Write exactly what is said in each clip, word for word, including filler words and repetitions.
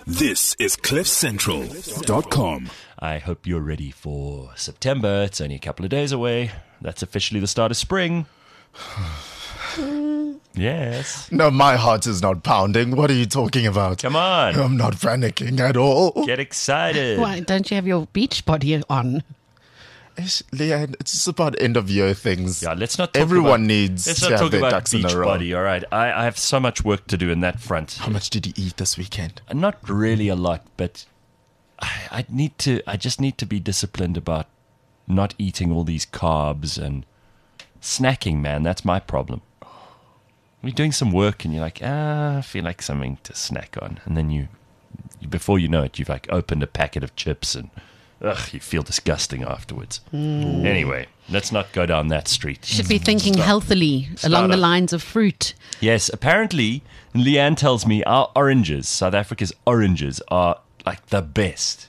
This is cliff central dot com. I hope you're ready for September. It's only a couple of days away. That's officially the start of spring. Yes. No, my heart is not pounding. What are you talking about? Come on. I'm not panicking at all. Get excited. Why don't you have your beach body on? It's, Leanne, it's just about end of year things. Yeah, let's not talk Everyone about, needs let's to not have talk their about ducks in a beach row. body, all right? I, I have so much work to do in that front. How much did you eat this weekend? Not really a lot, but I, I need to. I just need to be disciplined about not eating all these carbs and snacking, man. That's my problem. You're doing some work and you're like, ah, I feel like something to snack on. And then you, you before you know it, you've like opened a packet of chips and ugh, you feel disgusting afterwards. Mm. Anyway, let's not go down that street. Should be thinking Start- healthily start along the up. lines of fruit. Yes, apparently, Leanne tells me our oranges, South Africa's oranges, are like the best.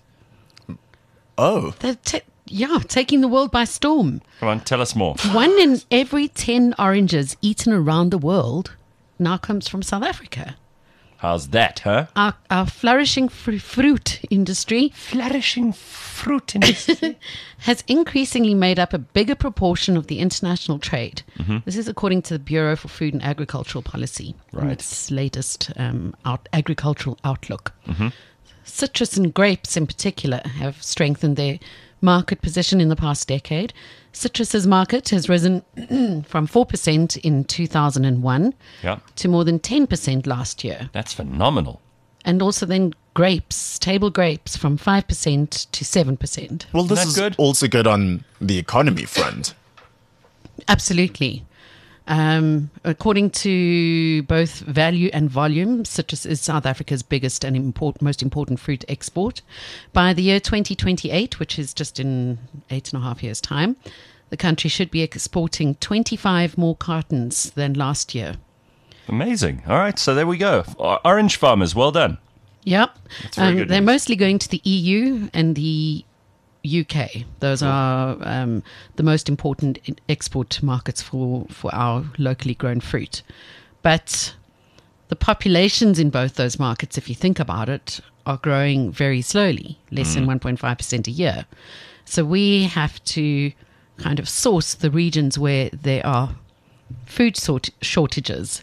Oh. They're ta- yeah, taking the world by storm. Come on, tell us more. One in every ten oranges eaten around the world now comes from South Africa. How's that, huh? Our, our flourishing fr- fruit industry Flourishing fruit industry. has increasingly made up a bigger proportion of the international trade. Mm-hmm. This is according to the Bureau for Food and Agricultural Policy, in Right. its latest um, out- agricultural outlook. Mm-hmm. Citrus and grapes in particular have strengthened their market position in the past decade. Citrus's market has risen from four percent in two thousand one Yeah, to more than ten percent last year. that's phenomenal. And also then grapes, table grapes, from five percent to seven percent. Well, this Isn't is that good? also good on the economy front. Absolutely. Um, according to both value and volume, citrus is South Africa's biggest and import, most important fruit export. By the year twenty twenty-eight, which is just in eight and a half years' time, the country should be exporting twenty-five more cartons than last year. Amazing. All right, so there we go. O- Orange farmers, well done. Yep. very Um, good they're news. mostly going to the E U and the U K. Those are um, the most important i- export markets for, for our locally grown fruit. But the populations in both those markets, if you think about it, are growing very slowly, less than one point five percent a year. So we have to kind of source the regions where there are food sort- shortages.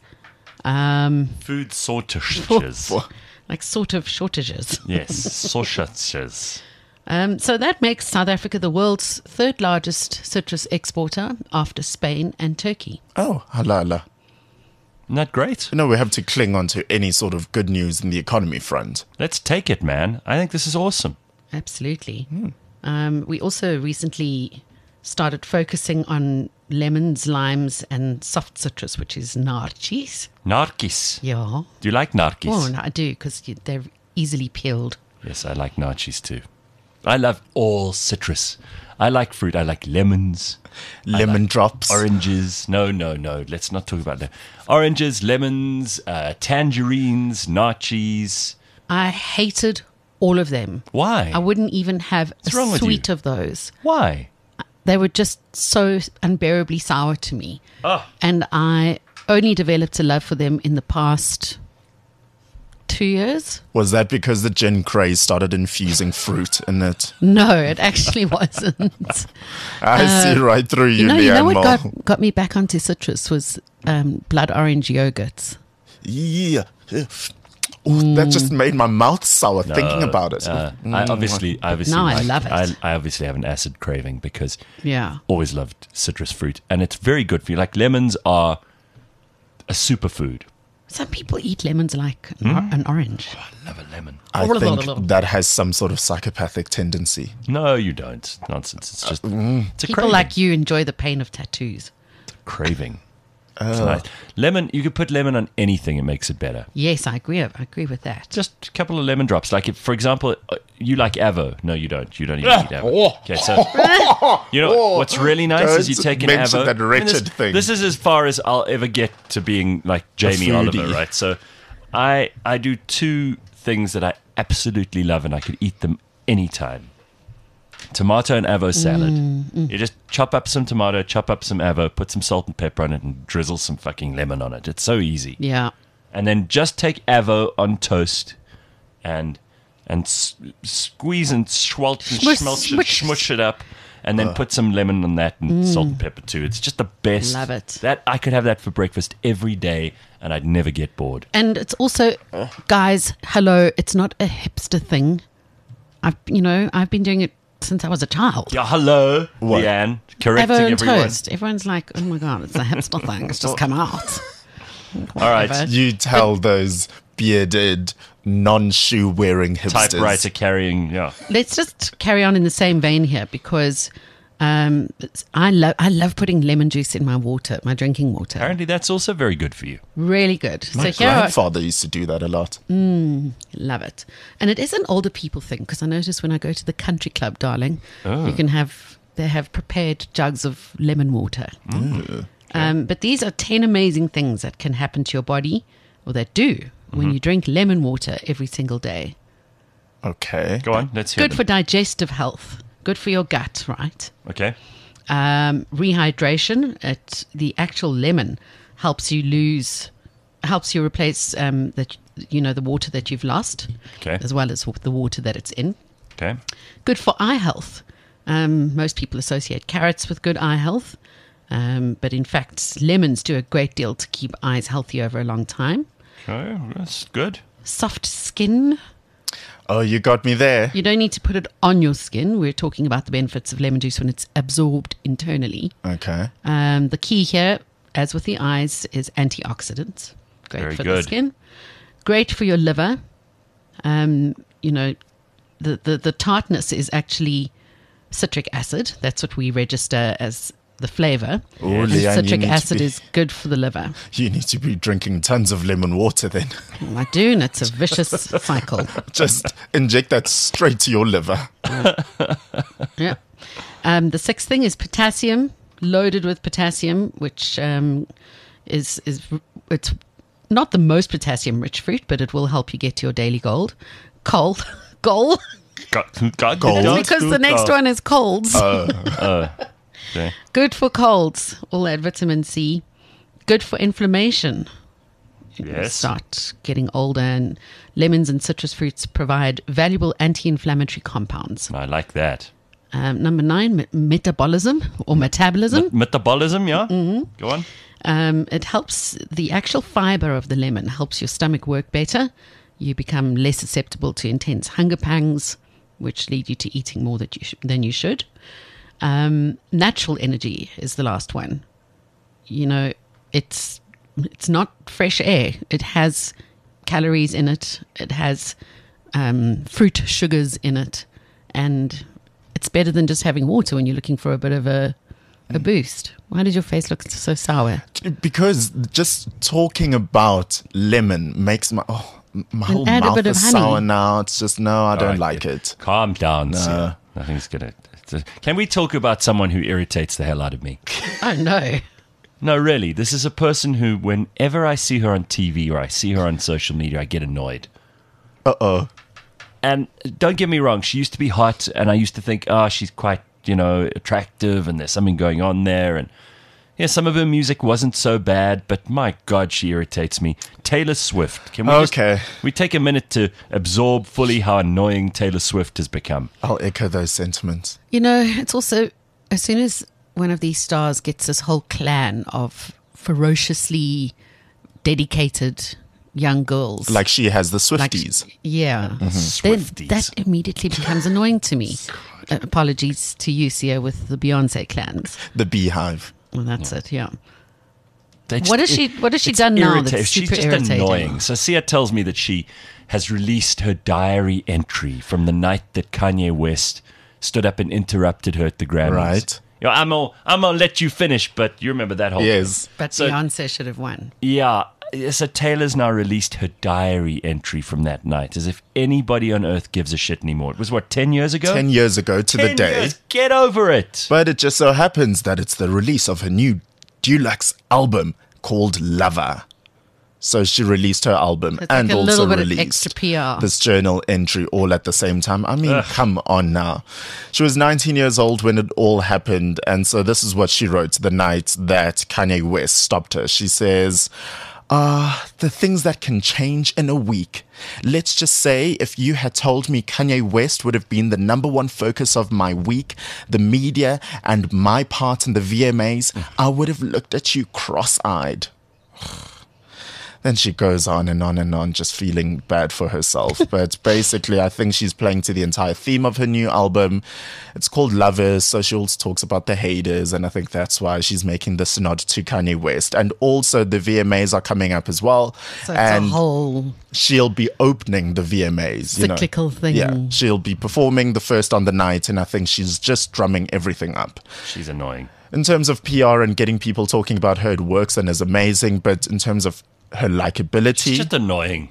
Um, Food shortages. like sort of shortages. Yes, shortages. Um, so that makes South Africa the world's third largest citrus exporter after Spain and Turkey. Oh, halala. Isn't that great? You know, we have to cling on to any sort of good news in the economy front. Let's take it, man. I think this is awesome. Absolutely. Um, we also recently started focusing on lemons, limes, and soft citrus, which is nartjies. Narkis. Yeah. Do you like narkis? Oh, no, I do, because they're easily peeled. Yes, I like nachos too. I love all citrus. I like fruit. I like lemons, Lemon drops. oranges. No, no, no. Let's not talk about that. Oranges, lemons, uh, tangerines, nachos. I hated all of them. Why? I wouldn't even have What's a wrong with you? sweet of those. Why? They were just so unbearably sour to me. Oh. And I only developed a love for them in the past two years. Was that because the gin craze started infusing fruit in it? No, it actually wasn't. I see right through you, you know, Leanne you know what Mole. got, got me back onto citrus was um, blood orange yogurts. Yeah. Ooh, that just made my mouth sour thinking about it. Uh, I obviously, I obviously, No, I like- love it. I, I obviously have an acid craving because Yeah. always loved citrus fruit, and it's very good for you. Like lemons are a superfood. Some people eat lemons like an, or- an orange. I love a lemon. I think that has some sort of psychopathic tendency. No, you don't. Nonsense. It's just it's a People craving. like you enjoy the pain of tattoos. craving. It's nice. Lemon, you could put lemon on anything; it makes it better. Yes, I agree. I agree with that. Just a couple of lemon drops. Like, if, for example, uh, you like Avo. No, you don't. You don't even eat Avo. Okay, so you know what's really nice is you Don't take an mention Avo. that I mean, wretched this, thing. This is as far as I'll ever get to being like Jamie Oliver, foodie. right? So, I I do two things that I absolutely love, and I could eat them anytime. Tomato and Avo salad. You just chop up some tomato, chop up some Avo, put some salt and pepper on it, and drizzle some fucking lemon on it. It's so easy. Yeah. And then just take Avo on toast and and s- squeeze and schwalt and Smush, schmelch it, smush. smush it up, and then put some lemon on that and salt and pepper too. It's just the best. Love it. That I could have that for breakfast every day, and I'd never get bored. And it's also, guys, hello, it's not a hipster thing. I've, you know, I've been doing it since I was a child. Yeah, hello, What? Leanne. Correcting Ever and everyone. toast. Everyone's like, oh my God, it's a hipster thing. It's just come out. All right, Whatever. You tell those bearded, non-shoe wearing hipsters. typewriter carrying. Yeah, Let's just carry on in the same vein here because um, it's- I love I love putting lemon juice in my water, my drinking water. apparently that's also very good for you. Really good. My so here are, grandfather used to do that a lot. love it. And it is an older people thing because I notice when I go to the country club, darling, you can have, they have prepared jugs of lemon water. Um, but these are ten amazing things that can happen to your body or that do when you drink lemon water every single day. Okay. Go on, let's hear Good them. for digestive health, good for your gut, right? Okay. Um, rehydration. It, the actual lemon helps you lose, helps you replace um, the, you know, the water that you've lost, Okay. as well as the water that it's in. Okay. Good for eye health. Um, most people associate carrots with good eye health, um, but in fact, lemons do a great deal to keep eyes healthy over a long time. Okay, that's good. Soft skin. Oh, you got me there. You don't need to put it on your skin. We're talking about the benefits of lemon juice when it's absorbed internally. Okay. Um, the key here, as with the eyes, is antioxidants. Great Very for the good. skin. Great for your liver. Um, you know, the, the, the tartness is actually citric acid. That's what we register as the flavor. Oh, And Leanne, you citric need to acid be- is good for the liver. You need to be drinking tons of lemon water then. Well, I do, and it's a vicious cycle. Just inject that straight to your liver. Yeah. Um, the sixth thing is potassium, loaded with potassium, which um, is is it's not the most potassium-rich fruit, but it will help you get to your daily gold. Coal, goal, Got, got Gold. That's because the next one is colds. Okay. Good for colds, all that vitamin C. Good for inflammation. You Yes. start getting older, and lemons and citrus fruits provide valuable anti-inflammatory compounds. I like that. Um, number nine, me- metabolism or metabolism. Metabolism, yeah? Mm-hmm. Go on. Um, it helps the actual fiber of the lemon helps your stomach work better. You become less susceptible to intense hunger pangs, which lead you to eating more that you sh- than you should. Um, natural energy is the last one. You know, it's it's not fresh air. It has calories in it. It has um, fruit sugars in it, and it's better than just having water when you're looking for a bit of a a boost. Why does your face look so sour? Because just talking about lemon makes my oh, my whole add a mouth bit of is honey. sour now. It's just no, I don't All right, like good. it. Calm down, No. Sia. Nothing's gonna. it's a- Can we talk about someone who irritates the hell out of me? Oh no. No, really. This is a person who, whenever I see her on T V or I see her on social media, I get annoyed. Uh oh. And don't get me wrong, she used to be hot, and I used to think, oh, she's quite, you know, attractive, and there's something going on there. And yeah, some of her music wasn't so bad, but my God, she irritates me. Taylor Swift. Can we Okay. just, we take a minute to absorb fully how annoying Taylor Swift has become? I'll echo those sentiments. You know, it's also, as soon as one of these stars gets this whole clan of ferociously dedicated young girls. Like she has the like- Swifties. yeah. Then Swifties. that immediately becomes annoying to me. Uh, apologies to you, Sia, with the Beyonce clans. The Beehive. Well, that's it, yeah. They What has she- what has she it's done now irrita- that's She's super just irritating? annoying. So Sia tells me that she has released her diary entry from the night that Kanye West stood up and interrupted her at the Grammys. Right. You know, I'm gonna, I'm gonna let you finish, but you remember that whole Yes. But So- Beyonce should have won. Yeah. So Taylor's now released her diary entry from that night, as if anybody on earth gives a shit anymore. It was what, ten years ago? Ten years ago to the ten day. years. Get over it. But it just so happens that it's the release of her new deluxe album called Lover. So she released her album It's like and a also little bit of released extra P R. this journal entry all at the same time. I mean, come on now. She was nineteen years old when it all happened. And so this is what she wrote the night that Kanye West stopped her. She says, Uh, the things that can change in a week. Let's just say if you had told me Kanye West would have been the number one focus of my week, the media, and my part in the V M As, I would have looked at you cross-eyed. Then she goes on and on and on, just feeling bad for herself. But basically, I think she's playing to the entire theme of her new album. It's called Lovers, so she also talks about the haters, and I think that's why she's making this nod to Kanye West. And also, the V M As are coming up as well. So it's and a whole she'll be opening the V M As. You know. cyclical thing. Yeah, she'll be performing the first on the night, and I think she's just drumming everything up. She's annoying. In terms of P R and getting people talking about her, it works and is amazing. But in terms of her likability, She's just annoying.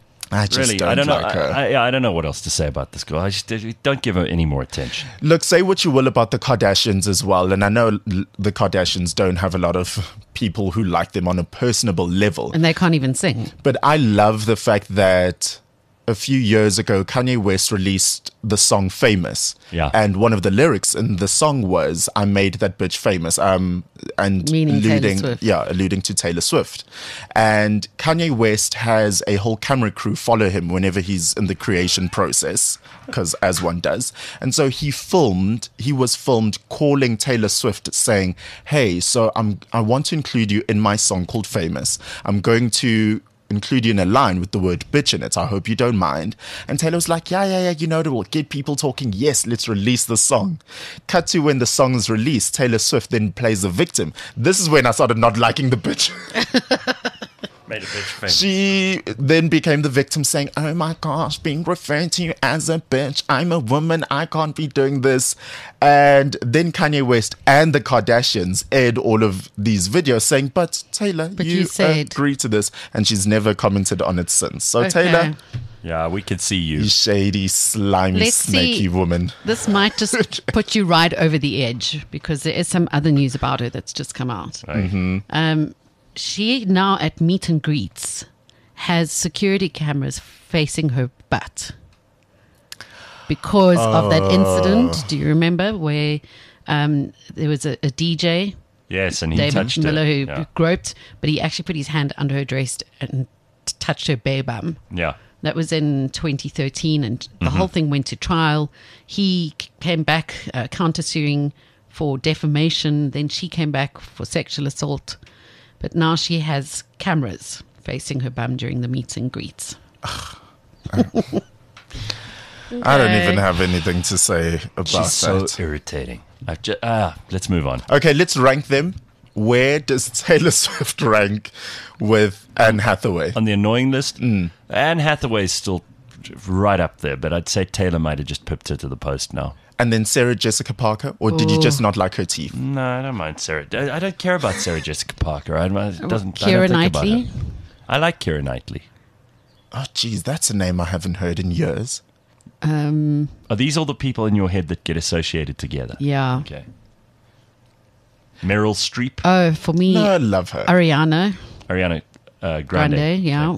I just Really, don't I don't know. like her. I, I, yeah, I don't know what else to say about this girl. I just don't give her any more attention. Look, say what you will about the Kardashians as well, and I know l- the Kardashians don't have a lot of people who like them on a personable level, And they can't even sing. but I love the fact that a few years ago, Kanye West released the song Famous. Yeah. And one of the lyrics in the song was, I made that bitch famous. Um, and Meaning Taylor alluding, Swift. yeah, alluding to Taylor Swift. And Kanye West has a whole camera crew follow him whenever he's in the creation process, because as one does. And so he filmed, he was filmed calling Taylor Swift saying, hey, so I'm, I want to include you in my song called Famous. I'm going to include you in a line with the word bitch in it. I hope you don't mind. And Taylor was like, yeah, yeah, yeah, you know, it will get people talking. Yes, let's release the song. Cut to when the song is released, Taylor Swift then plays the victim. This is when I started not liking the bitch. Made a bitch famous. She then became the victim saying, oh my gosh, being referred to you as a bitch. I'm a woman. I can't be doing this. And then Kanye West and the Kardashians aired all of these videos saying, but Taylor, But you, you said- agreed to this. And she's never commented on it since. So Okay. Taylor, Yeah, we could see you. you shady, slimy, Let's snaky see. woman. This might just put you right over the edge because there is some other news about her that's just come out. Right? Um, she now at meet and greets has security cameras facing her butt because of that incident. Do you remember where um, there was a, a D J, Yes, and he David touched Miller, her. who Yeah. groped, but he actually put his hand under her dress and t- touched her bare bum. yeah. That was in twenty thirteen, and the whole thing went to trial. He c- came back uh, countersuing for defamation. Then she came back for sexual assault. But now she has cameras facing her bum during the meets and greets. I don't even have anything to say about She's so that. irritating. I've just, ah, let's move on. Okay, let's rank them. Where does Taylor Swift rank with Anne Hathaway? On the annoying list, Mm. Anne Hathaway's still right up there, but I'd say Taylor might have just pipped her to the post now. And then Sarah Jessica Parker? Or did you Ooh. just not like her teeth? No, I don't mind Sarah. I I don't care about Sarah Jessica Parker. I don't, it doesn't, I Keira don't think about Knightley? her. I like Keira Knightley. Oh, geez, that's a name I haven't heard in years. Um, Are these all the people in your head that get associated together? yeah. Okay. Meryl Streep, Oh, for me, No, I love her. Ariana Ariana uh, Grande. Grande, yeah.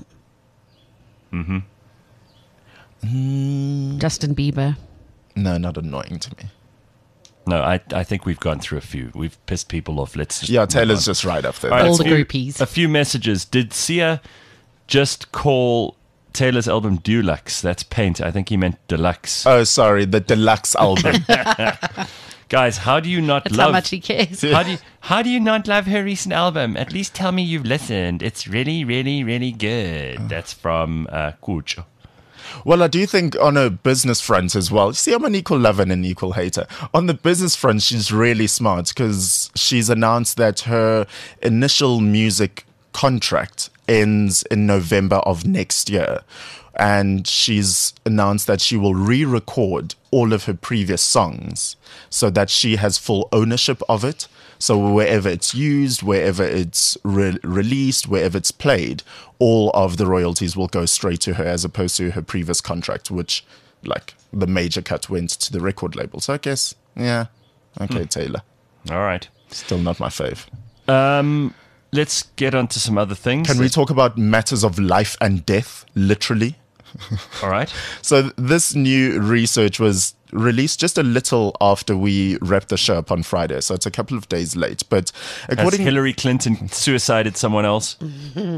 Mm-hmm. Justin Bieber. No, not annoying to me. No, I I think we've gone through a few. We've pissed people off. Let's just Yeah, move Taylor's on. just right up there. All right, All a the few- groupies. A few messages. Did Sia just call Taylor's album Deluxe? That's paint. I think he meant deluxe. Oh, sorry, the deluxe album. Guys, how do you not That's love? how much he cares. how do you, how do you not love her recent album? At least tell me you've listened. It's really, really, really good. That's from uh, Kucho. Well, I do think on a business front as well. See, I'm an equal lover and an equal hater. On the business front, she's really smart because she's announced that her initial music contract ends in November of next year. And she's announced that she will re-record all of her previous songs so that she has full ownership of it. So wherever it's used, wherever it's re- released, wherever it's played, all of the royalties will go straight to her as opposed to her previous contract, which, like, the major cut went to the record label. So I guess, yeah, okay, Taylor. All right. Still not my fave. Um, let's get on to some other things. Can we talk about matters of life and death, literally? All right. So this new research was released just a little after we wrapped the show up on Friday, so it's a couple of days late. But Has according, Hillary Clinton suicided someone else?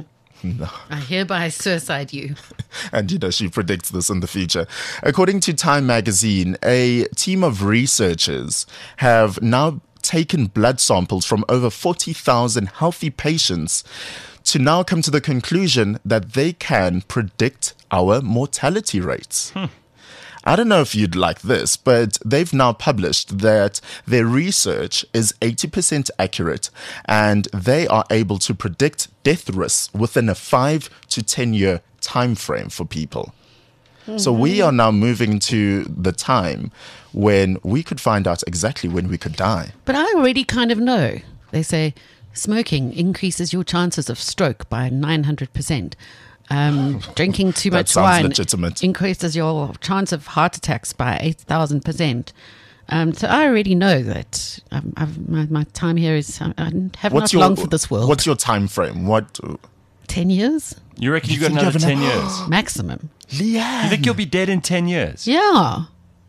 No. I hereby suicide you. And, you know, she predicts this in the future. According to Time magazine, a team of researchers have now taken blood samples from over forty thousand healthy patients to now come to the conclusion that they can predict our mortality rates. Hmm. I don't know if you'd like this, but they've now published that their research is eighty percent accurate and they are able to predict death risks within a five to ten year time frame for people. Mm-hmm. So we are now moving to the time when we could find out exactly when we could die. But I already kind of know. They say smoking increases your chances of stroke by nine hundred percent. Um, drinking too That much sounds wine legitimate. increases your chance of heart attacks by eight thousand percent. Um, so I already know that um, I've, my, my time here is, I, I have What's not your, long for this world. What's your time frame? What, ten years? You reckon you You got think you another have ten enough- years? Maximum. Leanne? You think you'll be dead in ten years? Yeah.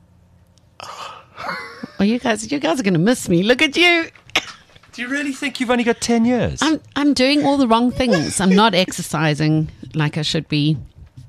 Well, you guys, you guys are going to miss me. Look at you. Do you really think you've only got ten years? I'm I'm doing all the wrong things. I'm not exercising like I should be.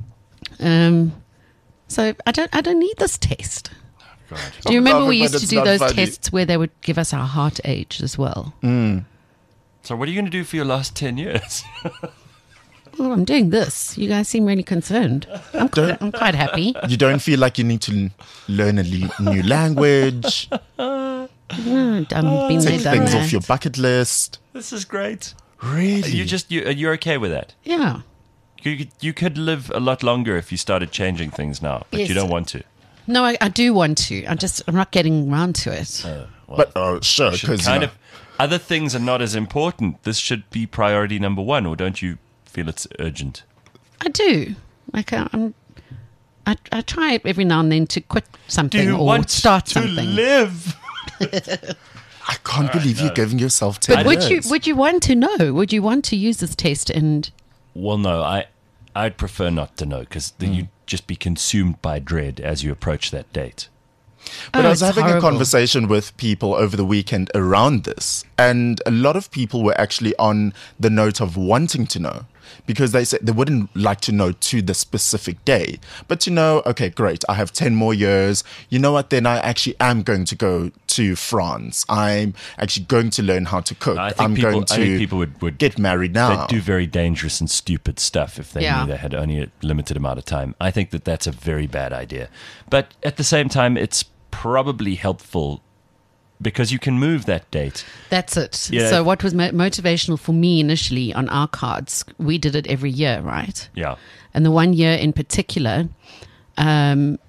Um, so I don't I don't need this test. God. Do you remember Love we it, but used to it's do not those funny. tests where they would give us our heart age as well? So what are you going to do for your last ten years? Oh, I'm doing this. You guys seem really concerned. I'm quite, I'm quite happy. You don't feel like you need to l- learn a le- new language, Mm, I've been there, take done things that. off your bucket list. This is great. Really? You just you you're okay with that? Yeah. You you could live a lot longer if you started changing things now, but Yes. you don't want to. No, I, I do want to. I just I'm not getting around to it. But oh, sure, Should because kind of other things are not as important. This should be priority number one, or don't you feel it's urgent? I do. Like I, I'm. I, I try every now and then to quit something or start something. live? I can't believe you're giving yourself ten But would you years. would you want to know? Would you want to use this test? And Well, no, I I'd prefer not to know because then you'd just be consumed by dread as you approach that date. But Oh, I was it's having a horrible. conversation with people over the weekend around this, and a lot of people were actually on the note of wanting to know because they said they wouldn't like to know to the specific day, but to know, okay, great, I have ten more years. You know what? Then I actually am going to go to France. I'm actually going to learn how to cook. I think I'm people, going I to think people would, would get married now. They'd do very dangerous and stupid stuff if they Yeah. knew they had only a limited amount of time. I think that that's a very bad idea. But at the same time, it's probably helpful because you can move that date. that's it. Yeah. So what was mo- motivational for me initially on our cards? We did it every year, right? Yeah. And the one year in particular, um,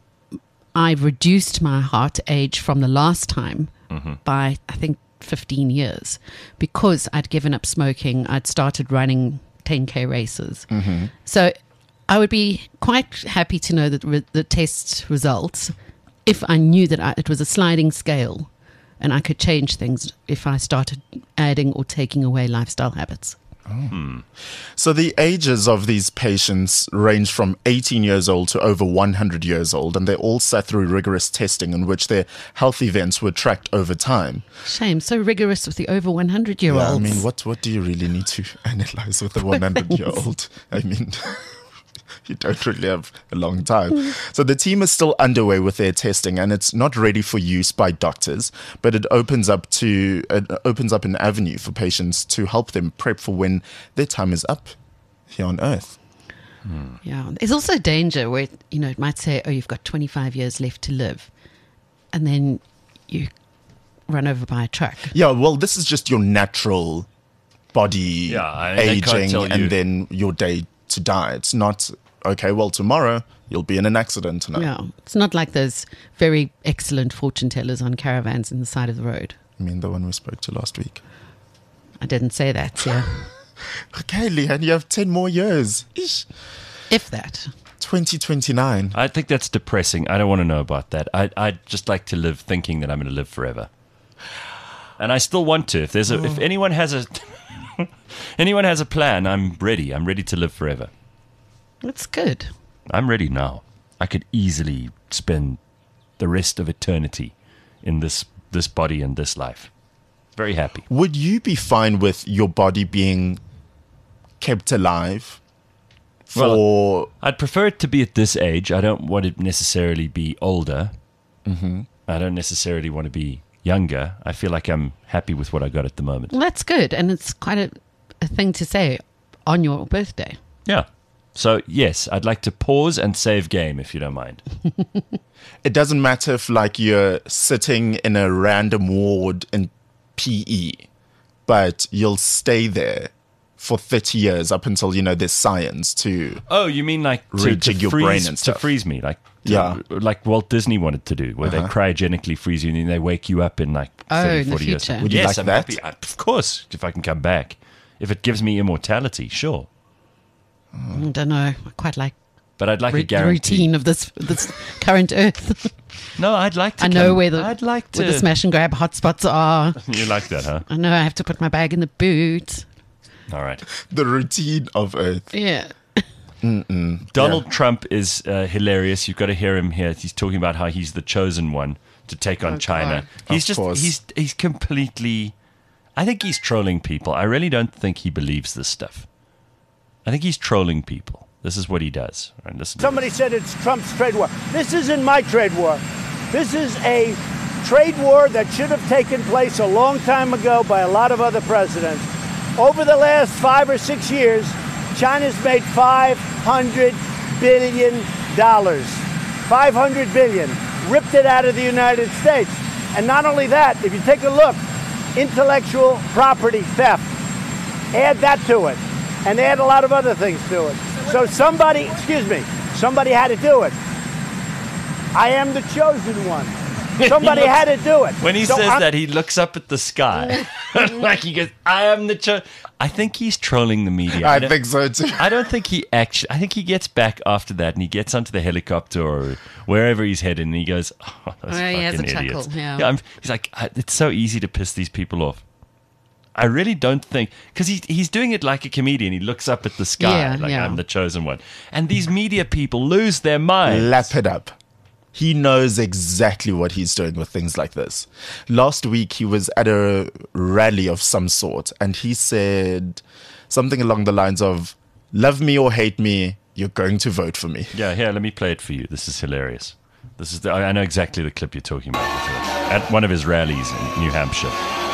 I reduced my heart age from the last time by, I think, fifteen years because I'd given up smoking. I'd started running ten K races. So I would be quite happy to know that re- the test results if I knew that I, it was a sliding scale and I could change things if I started adding or taking away lifestyle habits. So the ages of these patients range from eighteen years old to over one hundred years old, and they all sat through rigorous testing in which their health events were tracked over time. Shame, so rigorous with the over one hundred year olds. Yeah, I mean, what, what do you really need to analyze with a one hundred year old? I mean, you don't really have a long time. So the team is still underway with their testing, and it's not ready for use by doctors, but it opens up to it opens up an avenue for patients to help them prep for when their time is up here on Earth. Yeah, there's also danger where, you know, it might say, oh, you've got twenty-five years left to live. And then you run over by a truck. Yeah, well, this is just your natural body Yeah, I- they can't aging tell you. and then your day to die. It's not, okay, well, tomorrow you'll be in an accident. No. Yeah, it's not like those very excellent fortune tellers on caravans in the side of the road. I mean, the one we spoke to last week. I didn't say that, yeah. Okay, Leanne, you have ten more years. Eesh. If that. twenty twenty-nine. I think that's depressing. I don't want to know about that. I, I'd just like to live thinking that I'm going to live forever. And I still want to. If there's a, if anyone has a anyone has a plan, I'm ready. I'm ready to live forever. That's good. I'm ready now. I could easily spend the rest of eternity in this this body and this life. Very happy. Would you be fine with your body being kept alive for. Well, I'd prefer it to be at this age. I don't want to necessarily be older. Mm-hmm. I don't necessarily want to be younger. I feel like I'm happy with what I got at the moment. Well, that's good. And it's quite a, a thing to say on your birthday. Yeah. So, yes, I'd like to pause and save game, if you don't mind. It doesn't matter if, like, you're sitting in a random ward in P E, but you'll stay there for thirty years up until, you know, there's science to... Oh, you mean like to, Rejig to, your freeze, brain and to stuff. freeze me? Like, to, Yeah. like Walt Disney wanted to do, where Uh-huh. they cryogenically freeze you and then they wake you up in like Oh, thirty, in the forty years. future. Would you yes, like I'm that? happy. I, of course, if I can come back. If it gives me immortality, sure. I don't know. I quite like But I'd like ru- a the guarantee. routine of this this current Earth. No, I'd like to I know come- where the, I'd like to... where the smash and grab hotspots are. You like that, huh? I know I have to put my bag in the boot. All right. The routine of Earth. Yeah. Donald Trump is uh, hilarious. You've got to hear him here. He's talking about how he's the chosen one to take on Oh, China. God. He's Of just course. he's he's completely. I think he's trolling people. I really don't think he believes this stuff. I think he's trolling people. This is what he does. All right, listen. to Somebody this. said it's Trump's trade war. This isn't my trade war. This is a trade war that should have taken place a long time ago by a lot of other presidents. Over the last five or six years, China's made five hundred billion dollars. five hundred billion dollars. Ripped it out of the United States. And not only that, if you take a look, intellectual property theft. Add that to it. And add a lot of other things to it. So somebody, excuse me, somebody had to do it. I am the chosen one. Somebody looks- had to do it. When he So says I'm- that, he looks up at the sky, like he goes, "I am the cho." I think he's trolling the media. I don't- think so too. I don't think he actually. I think he gets back after that, and he gets onto the helicopter or wherever he's headed, and he goes, "Oh, those Oh, he has fucking a chuckle, idiots." yeah. I'm, he's like, "I- "It's so easy to piss these people off." I really don't think because he he's doing it like a comedian. He looks up at the sky, Yeah, like yeah. I'm the chosen one, and these media people lose their minds. Lap it up. He knows exactly what he's doing with things like this. Last week, he was at a rally of some sort, and he said something along the lines of, "Love me or hate me, you're going to vote for me." Yeah, here, let me play it for you. This is hilarious. This is the, I I know exactly the clip you're talking about. At one of his rallies in New Hampshire.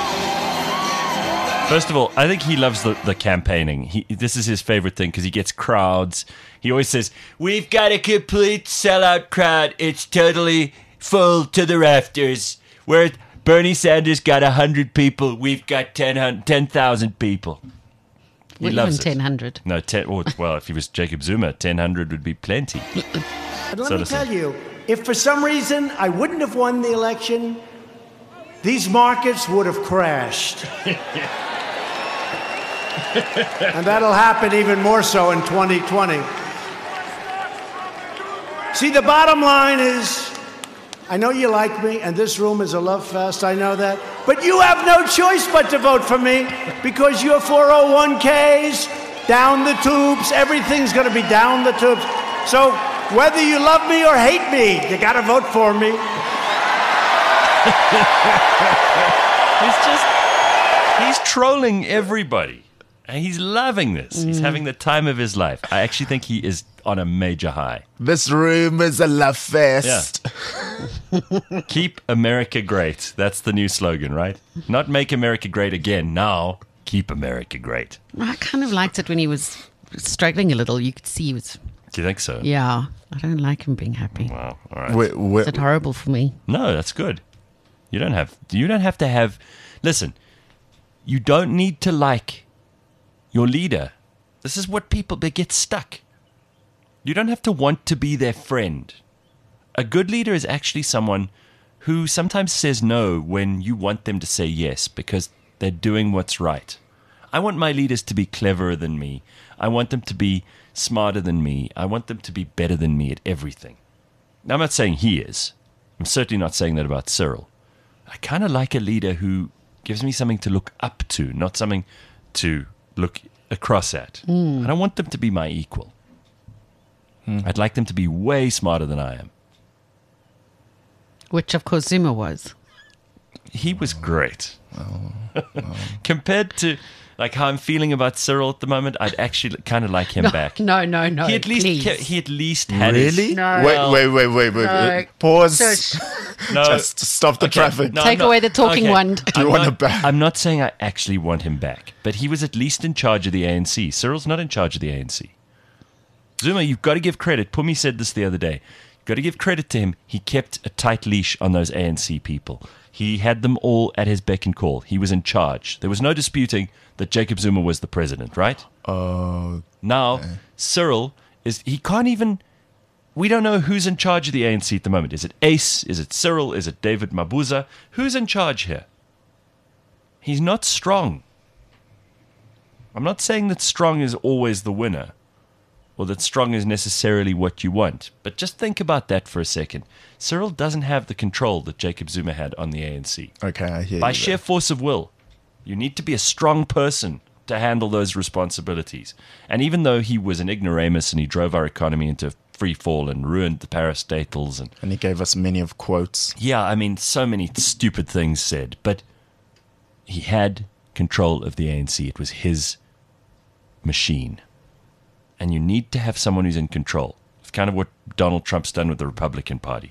First of all, I think he loves the, the campaigning. He, this is his favorite thing because he gets crowds. He always says, "We've got a complete sellout crowd. It's totally full to the rafters. Where Bernie Sanders got one hundred people, we've got ten thousand people." He Well, loves even it. ten hundred. No, ten, or, well, if he was Jacob Zuma, ten hundred would be plenty. But let So me to say. tell you, if for some reason I wouldn't have won the election, these markets would have crashed. And that'll happen even more so in twenty twenty. See, the bottom line is, I know you like me, and this room is a love fest, I know that, but you have no choice but to vote for me because your four oh one k's, down the tubes, everything's going to be down the tubes. So whether you love me or hate me, you got to vote for me. He's just, he's trolling everybody. And he's loving this. He's having the time of his life. I actually think he is on a major high. This room is a love fest. Keep America great. That's the new slogan, right? Not make America great again. Now, keep America great. I kind of liked it when he was struggling a little. You could see he was, Do you think so? yeah, I don't like him being happy. Wow. All right. We- we- Is it horrible for me? No, that's good. You don't have you don't have to have listen, you don't need to like your leader. This is what people they get stuck. You don't have to want to be their friend. A good leader is actually someone who sometimes says no when you want them to say yes because they're doing what's right. I want my leaders to be cleverer than me. I want them to be smarter than me. I want them to be better than me at everything. Now, I'm not saying he is. I'm certainly not saying that about Cyril. I kind of like a leader who gives me something to look up to, not something to look across at. I don't want them to be my equal. I'd like them to be way smarter than I am. Which, of course, Zuma was. he was great. Compared to like how I'm feeling about Cyril at the moment, I'd actually kind of like him No, back. no, no, no. He at least please. ke- he at least had his- Really? No. Wait, wait, wait, wait, wait. No. wait. Pause. Shush. no, Just stop the okay, traffic. no, Take I'm away the talking okay. wand. Do you I'm want not- him back? I'm not saying I actually want him back, but he was at least in charge of the A N C. Cyril's not in charge of the A N C. Zuma, you've got to give credit. Pumi said this the other day. You've got to give credit to him. He kept a tight leash on those A N C people. He had them all at his beck and call. He was in charge. There was no disputing that Jacob Zuma was the president, right? Oh, Now, Cyril is, he can't even, we don't know who's in charge of the A N C at the moment. Is it Ace? Is it Cyril? Is it David Mabuza? Who's in charge here? He's not strong. I'm not saying that strong is always the winner, or that strong is necessarily what you want. But just think about that for a second. Cyril doesn't have the control that Jacob Zuma had on the A N C. okay, I hear By you. sheer force of will. You need to be a strong person to handle those responsibilities. And even though he was an ignoramus and he drove our economy into free fall and ruined the parastatals and And he gave us many of quotes. yeah, I mean, so many stupid things said, but he had control of the A N C. It was his machine. And you need to have someone who's in control. It's kind of what Donald Trump's done with the Republican Party.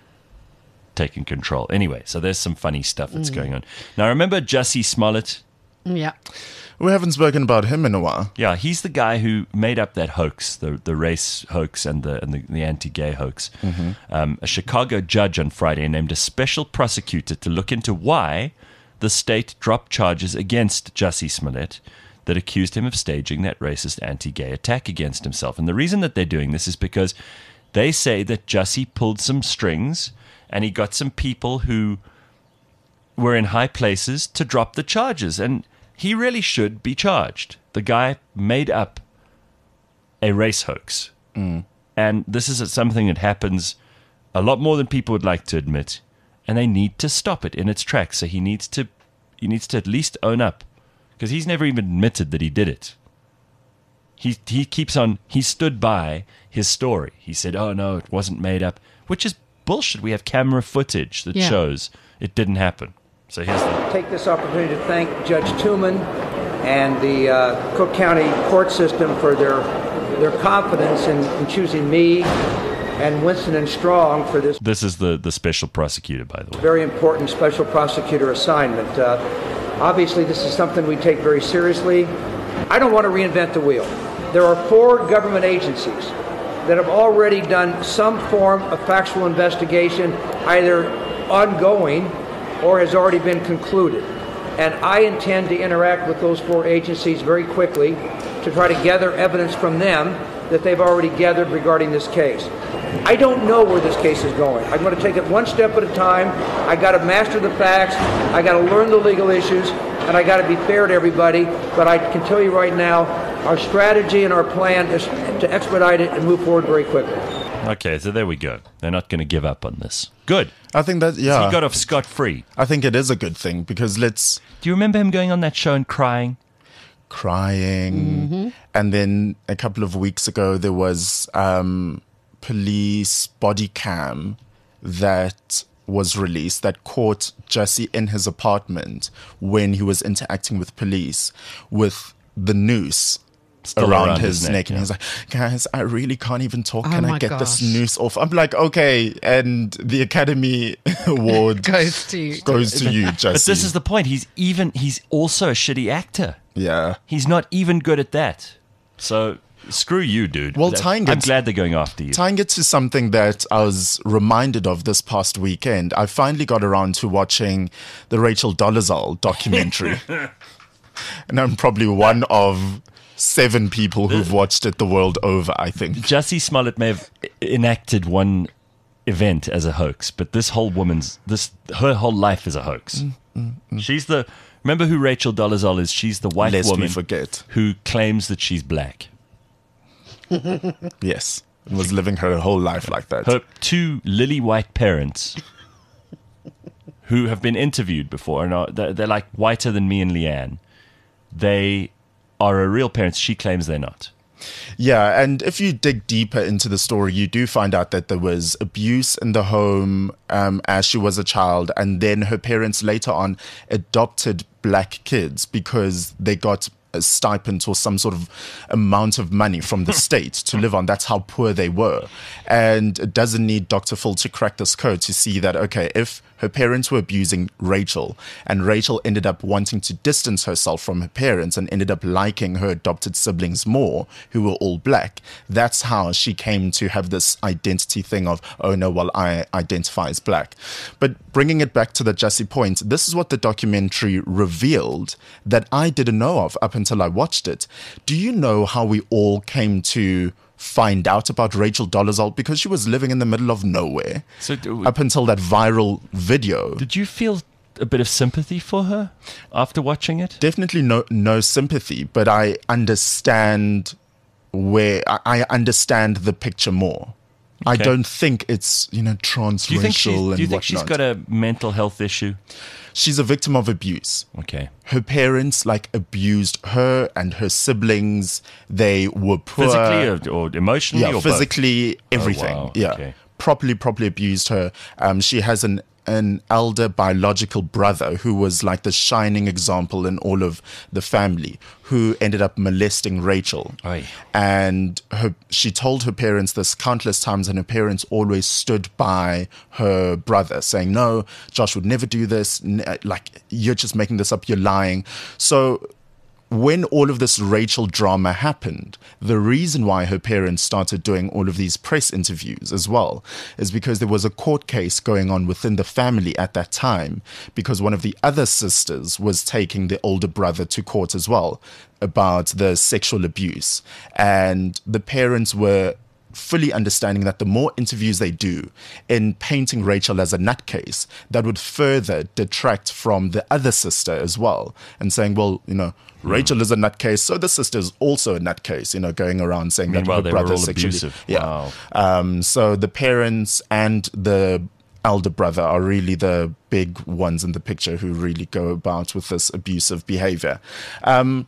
Taking control. Anyway, so there's some funny stuff that's going on. Now, remember Jussie Smollett? Yeah. We haven't spoken about him in a while. Yeah, he's the guy who made up that hoax, the the race hoax and the and the, the anti-gay hoax. Um, a Chicago judge on Friday named a special prosecutor to look into why the state dropped charges against Jussie Smollett that accused him of staging that racist anti-gay attack against himself. And the reason that they're doing this is because they say that Jussie pulled some strings and he got some people who were in high places to drop the charges. And he really should be charged. The guy made up a race hoax. Mm. And this is something that happens a lot more than people would like to admit. And they need to stop it in its tracks. So he needs to he needs to at least own up. Because he's never even admitted that he did it. He he keeps on, he stood by his story. He said, oh no, it wasn't made up. Which is bullshit. We have camera footage that Yeah. shows it didn't happen. So here's the... Take this opportunity to thank Judge Tillman and the uh, Cook County court system for their their confidence in, in choosing me and Winston and Strong for this This is the, the special prosecutor, by the way. very important special prosecutor assignment. Uh, obviously, this is something we take very seriously. I don't want to reinvent the wheel. There are four government agencies that have already done some form of factual investigation, either ongoing or has already been concluded. And I intend to interact with those four agencies very quickly to try to gather evidence from them that they've already gathered regarding this case. I don't know where this case is going. I'm going to take it one step at a time. I got to master the facts. I got to learn the legal issues, and I got to be fair to everybody. But I can tell you right now, our strategy and our plan is to expedite it and move forward very quickly. Okay, so there we go. They're not going to give up on this. Good. I think that, yeah. He got off scot-free. I think it is a good thing because let's Do you remember him going on that show and crying? crying. And then a couple of weeks ago, there was um, police body cam that was released that caught Jussie in his apartment when he was interacting with police with the noose Still around, around his, his neck. neck, And yeah. he's like, guys, I really can't even talk. Oh Can I my get this gosh. noose off? I'm like, okay. And the Academy Award Goes to goes to you, Jussie. But this is the point. He's even, he's also a shitty actor. yeah. He's not even good at that. So screw you, dude. Well, That- tying I'm it- glad they're going after you. Tying it to something that I was reminded of this past weekend, I finally got around to watching the Rachel Dolezal documentary. And I'm probably one of seven people who've watched it the world over, I think. Jussie Smollett may have enacted one event as a hoax, but this whole woman's, this her whole life is a hoax. She's the, remember who Rachel Dolezal is? She's the white Lest we woman forget. who claims that she's black. Yes. And was living her whole life like that. Her two lily white parents who have been interviewed before and are, they're, they're like whiter than me and Leanne. They are her real parents. She claims they're not. Yeah, and if you dig deeper into the story, you do find out that there was abuse in the home um, as she was a child, and then her parents later on adopted black kids because they got a stipend or some sort of amount of money from the state to live on. That's how poor they were. And it doesn't need Doctor Phil to crack this code to see that, okay, if her parents were abusing Rachel and Rachel ended up wanting to distance herself from her parents and ended up liking her adopted siblings more, who were all black, that's how she came to have this identity thing of, oh no, well, I identify as black. But bringing it back to the Jussie point, this is what the documentary revealed that I didn't know of up until I watched it. Do you know how we all came to find out about Rachel Dolezal? Because she was living in the middle of nowhere So do- up until that viral video. Did you feel a bit of sympathy for her after watching it? Definitely no no sympathy, but I understand where I I understand the picture more. I Okay. don't think it's, you know, transracial Do you think she's, and do you think she's whatnot. got a mental health issue? She's a victim of abuse. Okay. Her parents like abused her and her siblings. They were poor. Physically or, or emotionally? yeah, or both? physically, everything. wow. Yeah, Okay. properly, properly abused her. Um, she has an an elder biological brother who was like the shining example in all of the family, who ended up molesting Rachel. Aye. And her, she told her parents this countless times, and her parents always stood by her brother, saying, "No, Josh would never do this. N- Like, you're just making this up. You're lying." So when all of this Rachel drama happened, the reason why her parents started doing all of these press interviews as well is because there was a court case going on within the family at that time, because one of the other sisters was taking the older brother to court as well about the sexual abuse. And the parents were fully understanding that the more interviews they do in painting Rachel as a nutcase, that would further detract from the other sister as well, and saying, well, you know, Rachel is a nutcase, so the sister is also a nutcase, you know, going around saying Meanwhile, that they her were brother all sexually. abusive. Yeah. Wow. Um, so the parents and the elder brother are really the big ones in the picture who really go about with this abusive behavior. Um,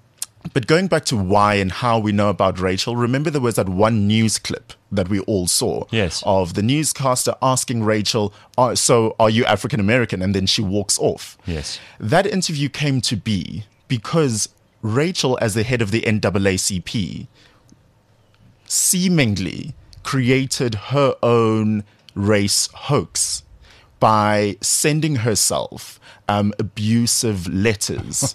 But going back to why and how we know about Rachel, remember there was that one news clip that we all saw Yes. of the newscaster asking Rachel, "Oh, so are you African American?" And then she walks off. Yes. That interview came to be because Rachel, as the head of the N double A C P, seemingly created her own race hoax by sending herself um, abusive letters.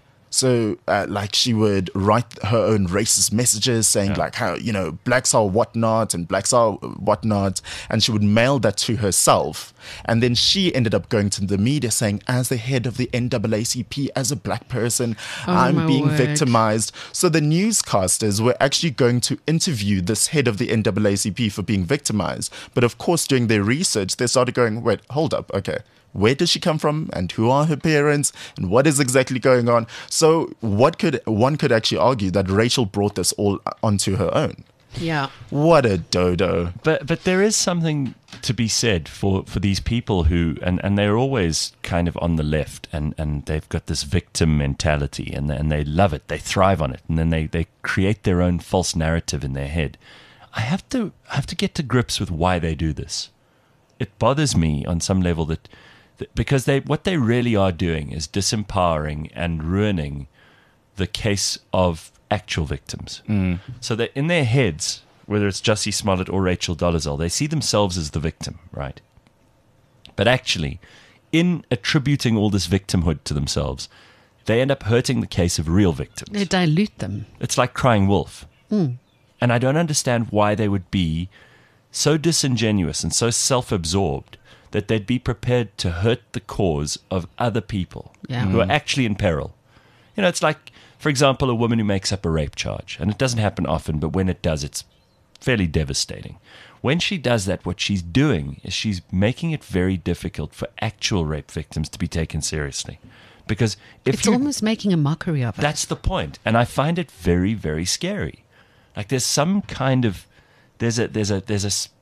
So, uh, like, she would write her own racist messages saying, like, how, you know, blacks are whatnot and blacks are whatnot. And she would mail that to herself. And then she ended up going to the media saying, as the head of the N double A C P, as a black person, Oh, I'm my being word. victimized. So the newscasters were actually going to interview this head of the N double A C P for being victimized. But of course, doing their research, they started going, wait, hold up, okay. Where does she come from, and who are her parents, and what is exactly going on? So, what could one could actually argue that Rachel brought this all onto her own? Yeah. What a dodo! But but there is something to be said for, for these people who and, and they're always kind of on the left, and, and they've got this victim mentality, and they, and they love it, they thrive on it, and then they, they create their own false narrative in their head. I have to I have to get to grips with why they do this. It bothers me on some level that, that because they what they really are doing is disempowering and ruining the case of actual victims. Mm. So that in their heads, whether it's Jussie Smollett or Rachel Dolezal, they see themselves as the victim, right? But actually, in attributing all this victimhood to themselves, they end up hurting the case of real victims. They dilute them. It's like crying wolf. Mm. And I don't understand why they would be so disingenuous and so self-absorbed that they'd be prepared to hurt the cause of other people Yeah. who are actually in peril. You know, it's like, for example, a woman who makes up a rape charge. And it doesn't happen often, but when it does, it's fairly devastating. When she does that, what she's doing is she's making it very difficult for actual rape victims to be taken seriously. Because if It's you, almost making a mockery of it. that's the point. And I find it very, very scary. Like there's some kind of, there's a, there's a, there's a, s-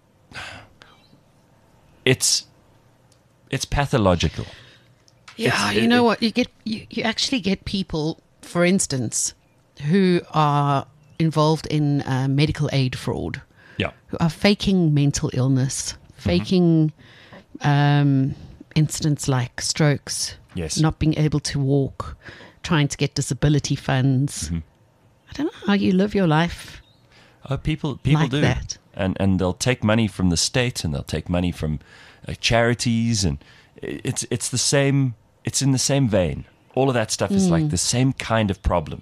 it's, it's pathological. Yeah, It's- you it- know it- what? You get you, you actually get people, for instance, who are involved in uh, medical aid fraud, Yeah. who are faking mental illness, faking um, incidents like strokes, Yes. not being able to walk, trying to get disability funds. I don't know how you live your life. Oh, people people Like do, that. and and they'll take money from the state, and they'll take money from uh, charities, and it's it's the same. It's in the same vein. All of that stuff is like the same kind of problem,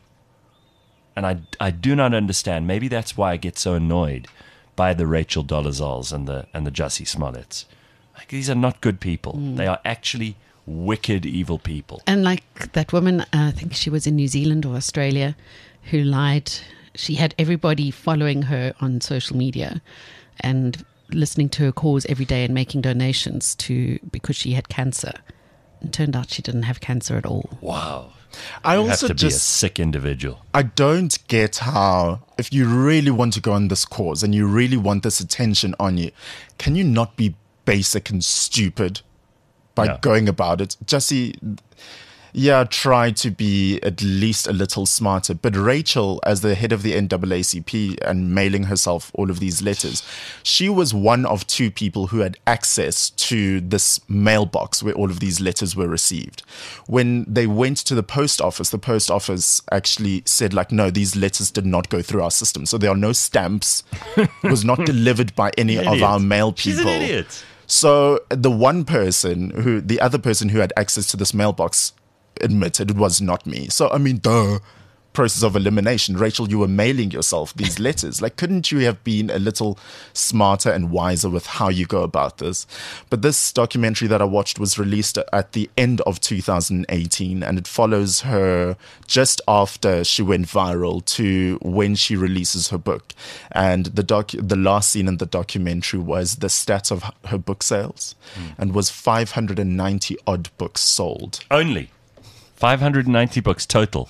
and I I do not understand. Maybe that's why I get so annoyed by the Rachel Dolezals and the and the Jussie Smollets. Like, these are not good people. They are actually wicked, evil people. And like that woman, uh, I think she was in New Zealand or Australia, who lied. She had everybody following her on social media and listening to her calls every day and making donations to because she had cancer. It turned out she didn't have cancer at all. Wow. I You also have to be a just sick individual. I don't get how, if you really want to go on this cause and you really want this attention on you, can you not be basic and stupid by Yeah. going about it? Jussie, yeah, try to be at least a little smarter. But Rachel, as the head of the N double A C P and mailing herself all of these letters, she was one of two people who had access to this mailbox where all of these letters were received. When they went to the post office, the post office actually said, like, no, these letters did not go through our system. So there are no stamps. It was not delivered by any of Idiot. our mail people. She's an idiot. So the one person who, the other person who had access to this mailbox admitted it was not me. So, I mean, duh. Process of elimination. Rachel, you were mailing yourself these letters. Like, couldn't you have been a little smarter and wiser with how you go about this? But this documentary that I watched was released at the end of two thousand eighteen, and it follows her just after she went viral to when she releases her book. And the doc, the last scene in the documentary was the stats of her book sales, and was five hundred ninety odd books sold. Only five hundred ninety books total.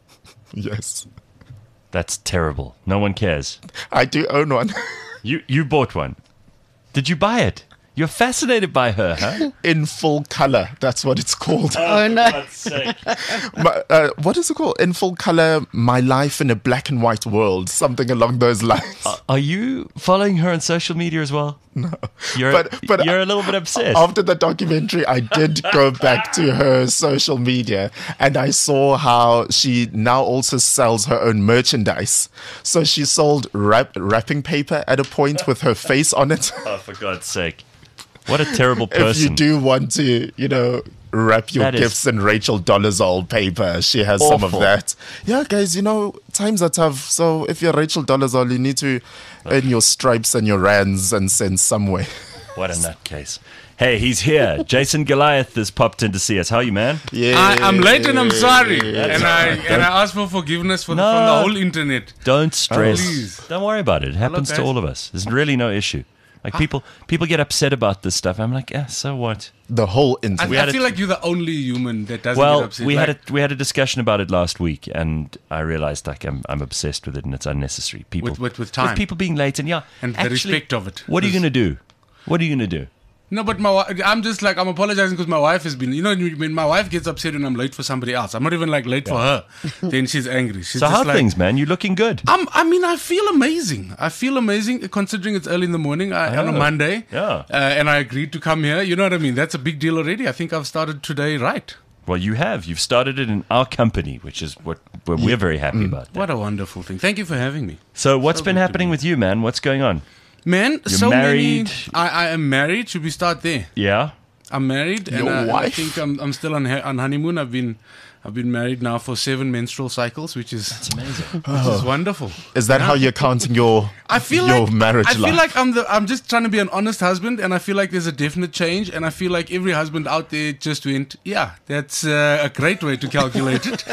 Yes. That's terrible. No one cares. I do own one. You you bought one. Did you buy it? You're fascinated by her, huh? In full color. That's what it's called. Oh, no. God's sake. My, uh, what is it called? In full color, My Life in a Black and White World. Something along those lines. Are you following her on social media as well? No. You're, But- but you're a little bit obsessed. After the documentary, I did go back to her social media and I saw how she now also sells her own merchandise. So she sold wrap, wrapping paper at a point with her face on it. Oh, for God's sake. What a terrible If you person. do want to, you know, wrap your That is gifts in Rachel Dolezal paper, she has some of awful. that. Yeah, guys, you know, times are tough. So if you're Rachel Dolezal, you need to earn your stripes and your rands and send somewhere. What a nutcase. Hey, he's here. Jason Goliath has popped in to see us. How are you, man? Yeah. I, I'm late and I'm sorry, That's and all I right. and I ask for forgiveness for the, No. from the whole internet. Don't stress. Please. Don't worry about it. It happens to guys. all of us. There's really no issue. Like people, people get upset about this stuff. I'm like, yeah, so what? The whole I, internet. We had I feel a- like you're the only human that doesn't get Well, upset. we like, had a we had a discussion about it last week, and I realized like I'm I'm obsessed with it, and it's unnecessary. People With- with- with time. people being late, and yeah, And the actually, respect of it. What are you Because- gonna do? What are you gonna do? No, but my wi- I'm just like I'm apologizing because my wife has been. You know, when my wife gets upset when I'm late for somebody else, I'm not even like late for her. Then she's angry. She's So just how like, things, man? You're looking good. I'm, I mean, I feel amazing. I feel amazing considering it's early in the morning uh, on a know. Monday. Yeah. Uh, and I agreed to come here. You know what I mean? That's a big deal already. I think I've started today right. Well, you have. You've started it in our company, which is what, what we're very happy Mm. about. What a wonderful thing. Thank you for having me. So what's So been good to happening be- with you, man? What's going on? Man, You're so married. many. I, I am married. Should we start there? Yeah. I'm married, and Your I, and I wife? think I'm, I'm still on, on honeymoon. I've been I've been married now for seven menstrual cycles, which is It's amazing. which is wonderful. Is that how you're counting your I feel your like marriage I feel life? like I'm the I'm just trying to be an honest husband, and I feel like there's a definite change, and I feel like every husband out there just went, yeah, that's uh, a great way to calculate it.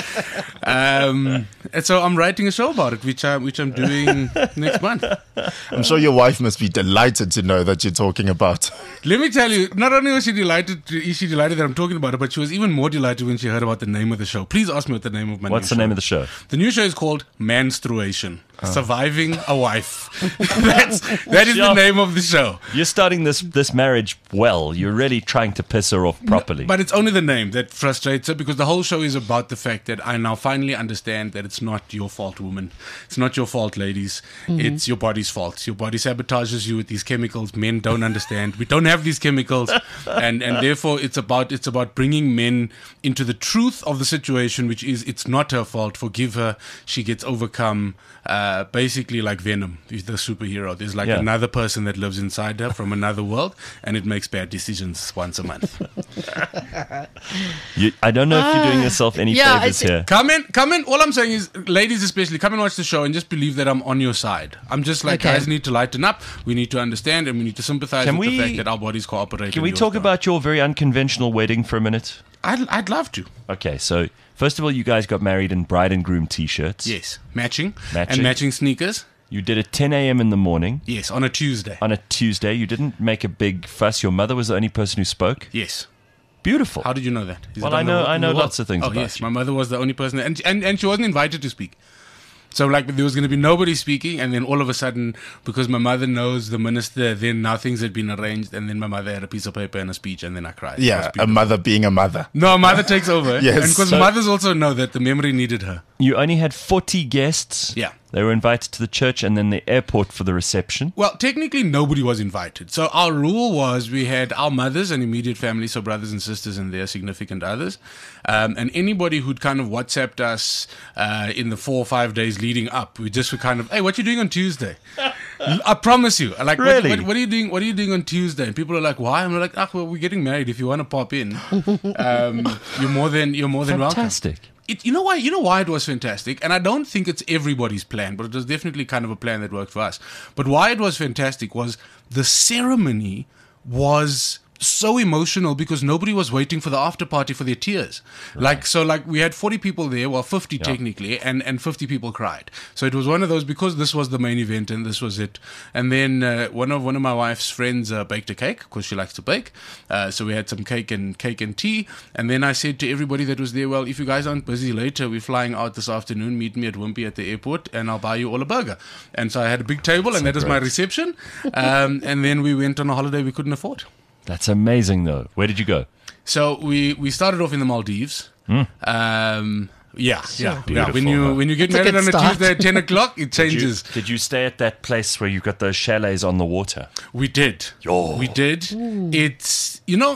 Um, and so I'm writing a show about it, which I which I'm doing next month. I'm sure your wife must be delighted to know that you're talking about. Let me tell you, not only was she delighted, to, is she delighted that I'm talking about it, but she was even more delighted when she heard about the name of the show. Please ask me what the name of my What's new the show name of the show? The new show is called Menstruation. Surviving a Wife. That's, that is the Sure. name of the show. You're starting this this marriage well. You're really trying to piss her off properly. But it's only the name that frustrates her, because the whole show is about the fact that I now finally understand that it's not your fault, woman. It's not your fault, ladies. It's your body's fault. Your body sabotages you with these chemicals. Men don't understand. We don't have these chemicals, and and therefore it's about it's about bringing men into the truth of the situation, which is it's not her fault. Forgive her. She gets overcome. Uh, basically, like Venom, he's the superhero. There's like Yeah. another person that lives inside her from another world, and it makes bad decisions once a month. You, I don't know if you're doing yourself any yeah, favors it's- here. Come in, come in. All I'm saying is, ladies especially, come and watch the show and just believe that I'm on your side. I'm just like, Okay. guys need to lighten up. We need to understand and we need to sympathize Can with we- the fact that our bodies cooperate. Can and we yours talk don't. about your very unconventional wedding for a minute? I'd, I'd love to. Okay, so first of all, you guys got married in bride and groom T-shirts. Yes, matching, Matching. and matching sneakers. You did it ten a.m. in the morning Yes, on a Tuesday. on a Tuesday. You didn't make a big fuss. Your mother was the only person who spoke. Yes. Beautiful. How did you know that? Is Well, it I on the know- wo- I in know the world? lots of things Oh about yes, you. my mother was the only person, and and and she wasn't invited to speak. So like there was going to be nobody speaking, and then all of a sudden, because my mother knows the minister, then now things had been arranged, and then my mother had a piece of paper and a speech, and then I cried. It was Yeah, a beautiful. mother being a mother. No, mother takes over. Yes. And because So- mothers also know that the memory needed her. You only had forty guests. Yeah. They were invited to the church and then the airport for the reception. Well, technically, nobody was invited. So our rule was we had our mothers and immediate family, so brothers and sisters and their significant others, um, and anybody who'd kind of WhatsApped us uh, in the four or five days leading up. We just were kind of, hey, what you doing on Tuesday? I promise you, like, what- Really? what, what are you doing? What are you doing on Tuesday? And people are like, why? I'm like, ah, well, we're getting married. If you want to pop in, um, you're more than you're more than welcome. Fantastic. It, you know why? You know why it was fantastic, and I don't think it's everybody's plan, but it was definitely kind of a plan that worked for us. But why it was fantastic was the ceremony was so emotional because nobody was waiting for the after party for their tears. Like so, like we had forty people there, well, fifty technically, and and fifty people cried. So it was one of those because this was the main event and this was it. And then uh, one of one of my wife's friends uh, baked a cake because she likes to bake. Uh, so we had some cake and cake and tea. And then I said to everybody that was there, well, if you guys aren't busy later, we're flying out this afternoon. Meet me at Wimpy at the airport, and I'll buy you all a burger. And so I had a big table, and that was my reception. Um, and then we went on a holiday we couldn't afford. That's amazing, though. Where did you go? So we, we started off in the Maldives. Um, yeah, yeah, yeah. Beautiful, When you huh? when you get That's a married on good a start. Tuesday at ten o'clock, it Did you, changes. did you stay at that place where you've got those chalets on the water? We did. Yo. We did. It's you know,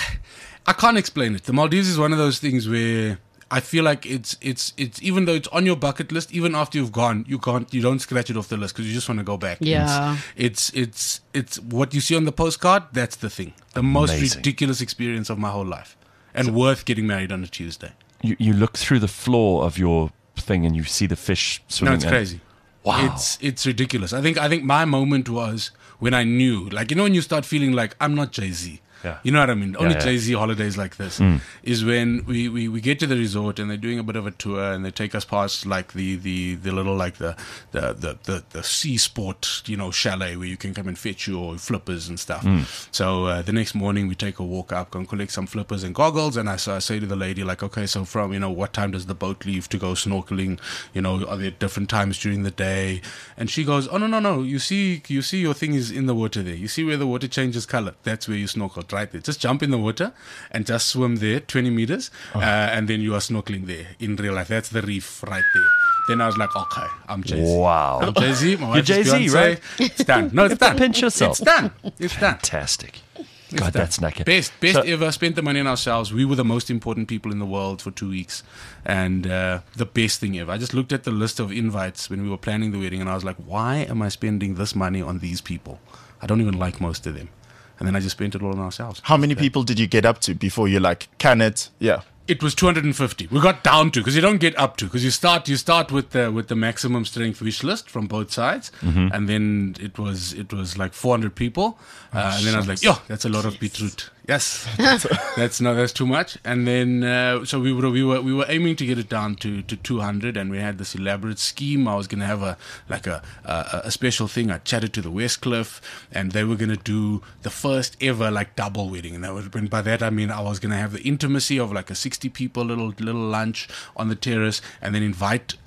I can't explain it. The Maldives is one of those things where I feel like it's it's it's even though it's on your bucket list, even after you've gone, you can't you don't scratch it off the list because you just want to go back. Yeah. It's it's it's what you see on the postcard. That's the thing. The most Amazing. ridiculous experience of my whole life, and worth getting married on a Tuesday. You you look through the floor of your thing and you see the fish swimming. No, it's in. crazy. Wow. It's it's ridiculous. I think I think my moment was when I knew, like you know, when you start feeling like I'm not Jay-Z. Yeah. You know what I mean? Only yeah. Jay-Z holidays like this is when we, we, we get to the resort and they're doing a bit of a tour and they take us past like the, the, the little like the the, the, the the sea sport, you know, chalet where you can come and fetch your flippers and stuff. So uh, the next morning we take a walk up, go and collect some flippers and goggles, and I, so I say to the lady like, okay, so from you know what time does the boat leave to go snorkeling? You know, are there different times during the day? And she goes, oh no no no, you see you see your thing is in the water there. You see where the water changes color? That's where you snorkel. Right there. Just jump in the water and just swim there twenty meters, uh, and then you are snorkeling there in real life. That's the reef right there. Then I was like, okay, I'm Jay-Z. Wow. I'm Jay-Z. My wife You're is Jay-Z, Beyonce. right? It's done. No, it's done. pinch yourself. It's done. It's done. Fantastic. It's God, done. that's knackered. Best, best So- ever. Spent the money on ourselves. We were the most important people in the world for two weeks, and uh, the best thing ever. I just looked at the list of invites when we were planning the wedding, and I was like, why am I spending this money on these people? I don't even like most of them. And then I just spent it all on ourselves. How many people did you get up to before you're like, can it? Yeah. It was two hundred fifty. We got down to because you don't get up to because you start you start with the with the maximum strength wish list from both sides, and then it was it was like four hundred people, uh, and then I was like, yo, that's a lot of beetroot. Yes, that's no, that's too much. And then uh, so we were we were we were aiming to get it down to, to two hundred, and we had this elaborate scheme. I was going to have a like a, a a special thing. I chatted to the Westcliff, and they were going to do the first ever like double wedding, and that was, and by that I mean I was going to have the intimacy of like a sixty people little little lunch on the terrace, and then invite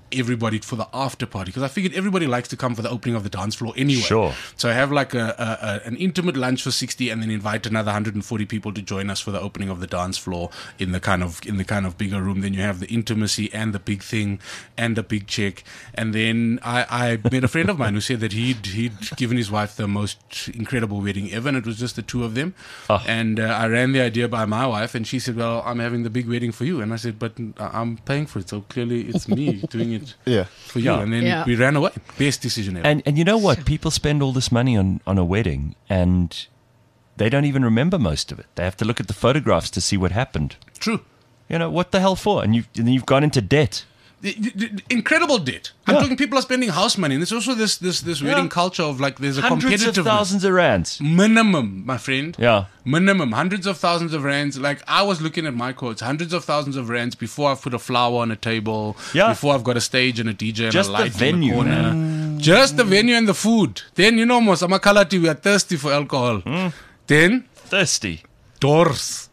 everybody for the after party, because I figured everybody likes to come for the opening of the dance floor anyway. Sure. So I have like a, a, a an intimate lunch for sixty, and then invite another one hundred forty people to join us for the opening of the dance floor in the kind of in the kind of bigger room. Then you have the intimacy and the big thing and the big check. And then I, I met a friend of mine who said that he'd he'd given his wife the most incredible wedding ever, and it was just the two of them. Oh. And uh, I ran the idea by my wife, and she said, "Well, I'm having the big wedding for you." And I said, "But I'm paying for it, so clearly it's me doing it Yeah. for you." Yeah. And then Yeah. we ran away. Best decision ever. And and you know what? People spend all this money on, on a wedding and they don't even remember most of it. They have to look at the photographs to see what happened. True. You know, what the hell for? And you've, and you've gone into debt. The- the- the incredible debt. I'm Yeah. talking people are spending house money, and there's also this this this Yeah. wedding culture of like there's a Hundreds of competitiveness. thousands of rands. Minimum, my friend. Yeah. Minimum, hundreds of thousands of rands. Like I was looking at my quotes, hundreds of thousands of rands before I've put a flower on a table, Yeah. before I've got a stage and a D J and Just a the light venue, in the corner. man. Just the venue and the food. Then you know, most Amakalati, we are thirsty for alcohol. Hmm. Then Thirsty. doors.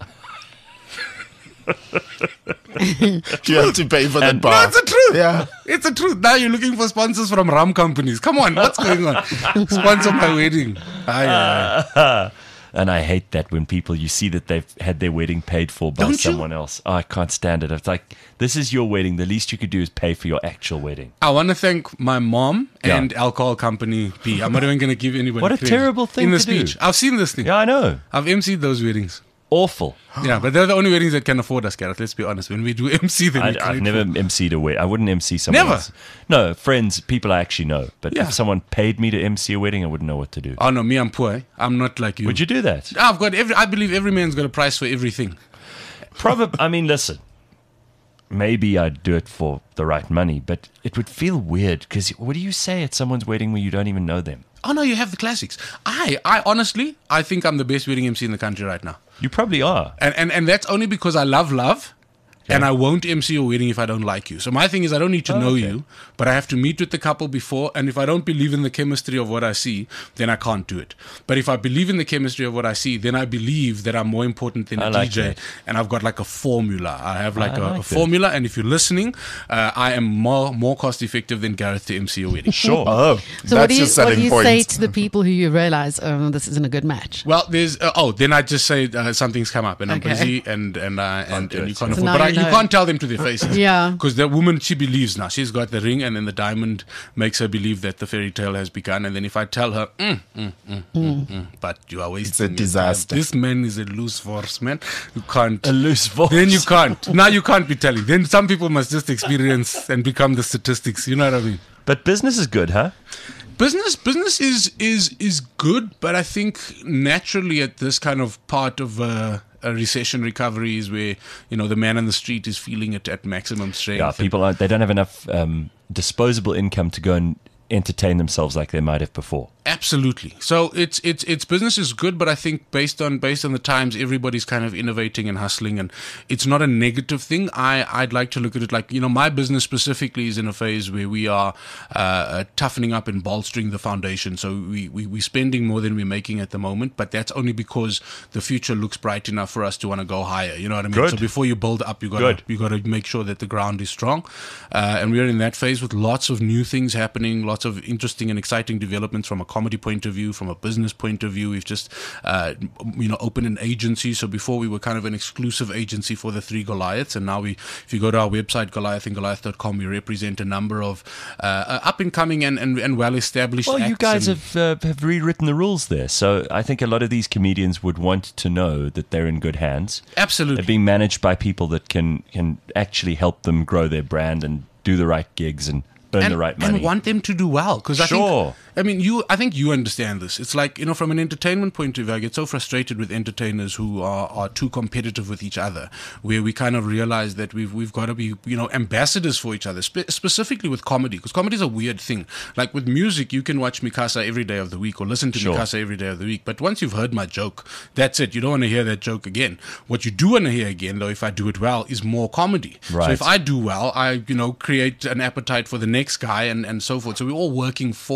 You have to pay for the And- bar. No, it's the truth. Yeah. It's the truth. Now you're looking for sponsors from rum companies. Come on, what's going on? Sponsor my wedding. Aye, aye, aye. And I hate that when people, you see that they've had their wedding paid for by Don't you? someone else. Oh, I can't stand it. It's like, this is your wedding. The least you could do is pay for your actual wedding. I want to thank my mom Yeah. and alcohol company B. I'm not even going to give anybody What a credit. terrible thing in the to do. speech. I've seen this thing. Yeah, I know. I've emceed those weddings. Awful. Yeah, but they're the only weddings that can afford us, Gareth. Let's be honest. When we do M C, then I, we're I've grateful. never emceed a wedding. I wouldn't M C someone Never? else. No, friends, people I actually know. But Yeah. if someone paid me to M C a wedding, I wouldn't know what to do. Oh no, me, I'm poor. eh? I'm not like you. Would you do that? I've got every. I believe every man's got a price for everything. Probably. I mean, listen. Maybe I'd do it for the right money, but it would feel weird because what do you say at someone's wedding where you don't even know them? Oh no, you have the classics. I, I honestly, I think I'm the best wedding M C in the country right now, You probably are. and and and that's only because I love love. And I won't M C your wedding if I don't like you. So my thing is I don't need to Oh, know okay. you, but I have to meet with the couple before. And if I don't believe in the chemistry of what I see, then I can't do it. But if I believe in the chemistry of what I see, then I believe that I'm more important than I a like D J. that. And I've got like a formula. I have like I a, like a that. formula. And if you're listening, uh, I am more more cost effective than Gareth to M C your wedding. Sure. Oh, So that's what do you, your what selling do you point. say to the people who you realize, oh, this isn't a good match? Well, there's uh, oh, then I just say uh, something's come up and I'm Okay. busy and and uh, and, do and it. you can't So afford. now But I, you you know. can't tell them to their faces. Yeah. Because the woman, she believes now. She's got the ring, and then the diamond makes her believe that the fairy tale has begun. And then if I tell her, mm, mm, mm, mm, mm, but you are wasting It's a your time. disaster. This man is a loose force, man. You can't. A loose voice. Then you can't. Now you can't be telling. Then some people must just experience and become the statistics. You know what I mean? But business is good, huh? Business business is is is good, but I think naturally at this kind of part of uh, a recession recovery is where you know the man on the street is feeling it at maximum strength. Yeah, And- people aren't, they don't have enough um, disposable income to go and entertain themselves like they might have before. Absolutely. So it's it's it's business is good, but I think based on based on the times, everybody's kind of innovating and hustling, and it's not a negative thing. I I'd like to look at it like you know my business specifically is in a phase where we are uh, uh, toughening up and bolstering the foundation. So we we we're spending more than we're making at the moment, but that's only because the future looks bright enough for us to want to go higher. You know what I mean? Good. So before you build up, you got Good. to you got to make sure that the ground is strong, uh, and we're in that phase with lots of new things happening, lots of interesting and exciting developments from a comedy point of view, from a business point of view. We've just, uh, you know, opened an agency. So before we were kind of an exclusive agency for the three Goliaths, and now we, if you go to our website, Goliath and Goliath dot com, we represent a number of uh, up and coming and, and, and well established. Well, you guys and, have uh, have rewritten the rules there, so I think a lot of these comedians would want to know that they're in good hands. absolutely. They're being managed by people that can can actually help them grow their brand and do the right gigs and earn and, the right money. and want them to do well. Because I Sure. think, I mean, you. I think you understand this. It's like you know, from an entertainment point of view, I get so frustrated with entertainers who are, are too competitive with each other, where we kind of realize that we've we've got to be you know ambassadors for each other, spe- specifically with comedy, because comedy is a weird thing. Like with music, you can watch Mikasa every day of the week or listen to Sure. Mikasa every day of the week, but once you've heard my joke, that's it. You don't want to hear that joke again. What you do want to hear again, though, if I do it well, is more comedy. So Right. if I do well, I you know create an appetite for the next guy and, and so forth. So we're all working for each other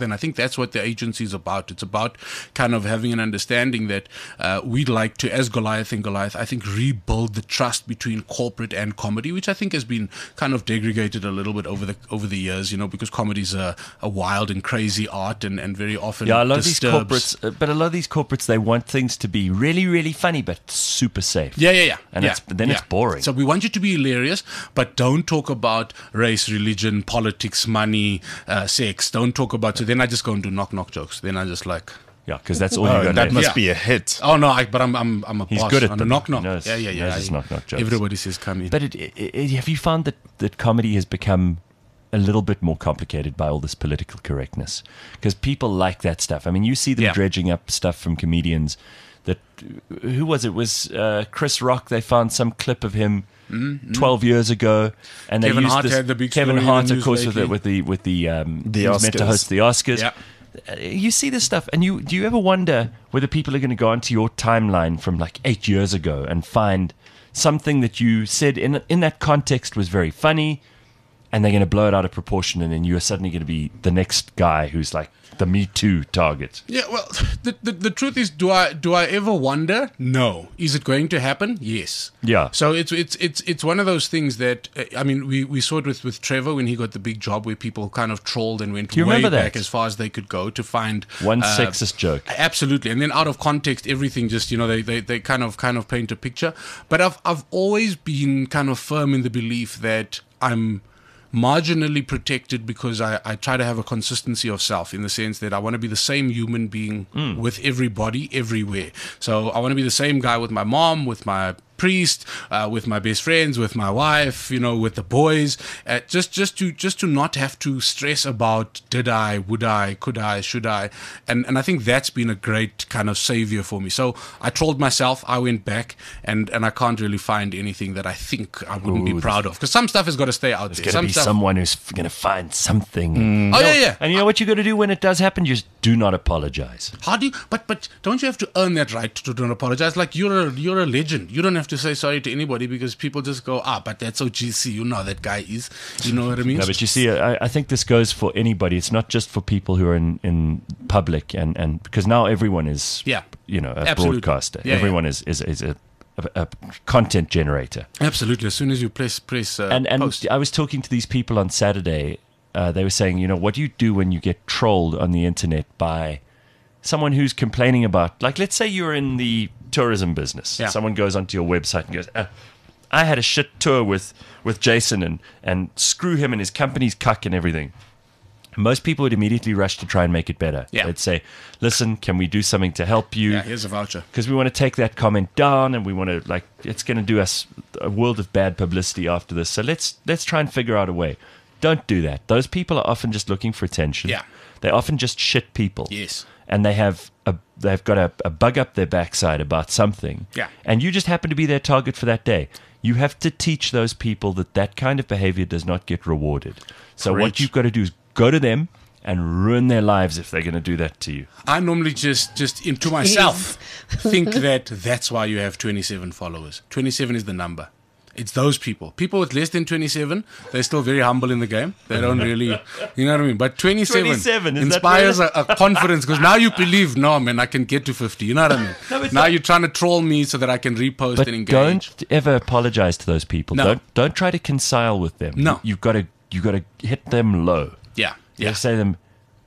And I think that's what the agency is about. It's about kind of having an understanding that uh, we'd like to, as Goliath and Goliath, I think rebuild the trust between corporate and comedy, which I think has been kind of degraded a little bit over the over the years, you know, because comedy is a, a wild and crazy art, and, and very often Yeah, a lot disturbs. of these corporates, uh, but a lot of these corporates, they want things to be really, really funny, but super safe. Yeah, yeah, yeah. And yeah, it's, then yeah. it's boring. So we want you to be hilarious, but don't talk about race, religion, politics, money, uh, sex. Don't talk about. So then I just go and do knock knock jokes. Then I just like. Yeah, because that's all Oh, you got that left. must Yeah. be a hit. Oh no! I, but I'm I'm I'm a He's boss good at on them. a knock knock. He knows- yeah, yeah, he yeah. knows his I- knock-knock jokes. Everybody says come in. But it, it, it, have you found that, that comedy has become a little bit more complicated by all this political correctness? Because people like that stuff. I mean, you see them Yeah. dredging up stuff from comedians that, who was it? It was uh, Chris Rock. They found some clip of him twelve years ago, and they Kevin used Hart this. had the big Kevin story in the Hart, of news course, with the, lately. with the with the um, The he was meant to Oscars. host the Oscars. Yeah. Uh, You see this stuff, and you do you ever wonder whether people are going to go onto your timeline from like eight years ago and find something that you said in in that context was very funny, and they're going to blow it out of proportion, and then you are suddenly going to be the next guy who's like the Me Too target. Yeah, well, the, the the truth is, do I do I ever wonder? No. Is it going to happen? Yes. Yeah. So it's it's it's it's one of those things that uh, I mean, we, we saw it with, with Trevor when he got the big job, where people kind of trolled and went Do you way remember that? back as far as they could go to find One uh, sexist joke. Absolutely, and then out of context, everything just you know they, they, they kind of kind of paint a picture. But I've I've always been kind of firm in the belief that I'm marginally protected because I, I try to have a consistency of self, in the sense that I want to be the same human being with everybody everywhere. So I want to be the same guy with my mom, with my priest, uh, with my best friends, with my wife, you know, with the boys, uh, just just to just to not have to stress about did I, would I, could I, should I, and and I think that's been a great kind of savior for me. So I trolled myself, I went back, and and I can't really find anything that I think I wouldn't Ooh, be proud of, because some stuff has got to stay out There's there. going to Some be stuff, someone who's going to find something. oh yeah, yeah. And you know what you got to do when it does happen? You just do not apologize. How do you? But but don't you have to earn that right to don't apologize? Like you're a you're a legend. You don't have to say sorry to anybody, because people just go, ah, but that's O G C. You know that guy is. You know what I mean? No, but you see, I, I think this goes for anybody. It's not just for people who are in, in public, and, and because now everyone is, Yeah. you know, a Absolutely. broadcaster. Yeah, everyone is is, is a, a, a content generator. Absolutely. As soon as you press press uh, And and post. I was talking to these people on Saturday. Uh, they were saying, you know, what do you do when you get trolled on the internet by someone who's complaining about, like, let's say you're in the tourism business. Yeah. Someone goes onto your website and goes, uh, I had a shit tour with, with Jason, and, and screw him and his company's cuck and everything. Most people would immediately rush to try and make it better. Yeah. They'd say, listen, can we do something to help you? Yeah, here's a voucher. Because we want to take that comment down, and we want to, like, it's going to do us a world of bad publicity after this. So let's let's try and figure out a way. Don't do that. Those people are often just looking for attention. Yeah. They often just shit people. Yes. And they have a they've got a, a bug up their backside about something. Yeah. And you just happen to be their target for that day. You have to teach those people that that kind of behavior does not get rewarded. So what Preach. you've got to do is go to them and ruin their lives if they're going to do that to you. I normally just just into myself think that that's why you have twenty-seven followers. twenty-seven is the number. It's those people. People with less than twenty-seven, they're still very humble in the game. They don't really, you know what I mean? But twenty-seven, twenty-seven, is that inspires a, a confidence, because now you believe, no, man, I can get to fifty. You know what I mean? No, but now that- you're trying to troll me so that I can repost But and engage. don't ever apologize to those people. No. Don't don't try to reconcile with them. No. You, have got to you got to hit them low. Yeah, You yeah. gotta say to them,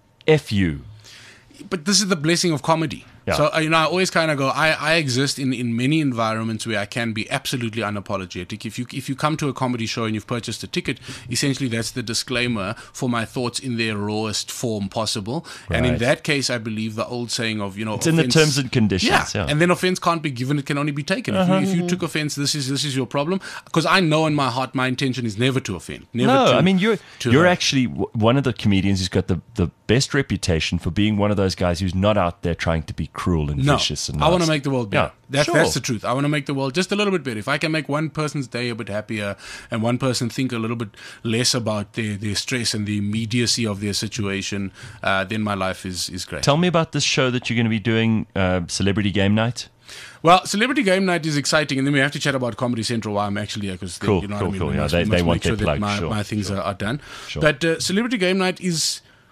"F you." But this is the blessing of comedy. Yeah. So, uh, you know, I always kind of go, I, I exist in, in many environments where I can be absolutely unapologetic. If you if you come to a comedy show and you've purchased a ticket, essentially that's the disclaimer for my thoughts in their rawest form possible. And in Right. that case, I believe the old saying of, you know, It's in the offense- terms and conditions, Yeah. yeah. And then offense can't be given, it can only be taken. If, you, if you took offense, this is this is your problem. Because I know in my heart, my intention is never to offend. Never No, to, I mean you're to you're hurt. actually w- one of the comedians who's got the, the best reputation for being one of those guys who's not out there trying to be cruel and No, vicious and I want to nasty. make the world better. Yeah, That, sure. That's the truth. I want to make the world just a little bit better. If I can make one person's day a bit happier and one person think a little bit less about their, their stress and the immediacy of their situation, uh, then my life is, is great. Tell me about this show that you're going to be doing, uh, Celebrity Game Night. Well, Celebrity Game Night is exciting, and then we have to chat about Comedy Central while I'm actually here, because Cool, you know cool, what I mean. cool. We Yeah, must- they- we they must want make sure their that plug, my, sure, my things sure. are, are done. Sure. But uh, Celebrity Game Night is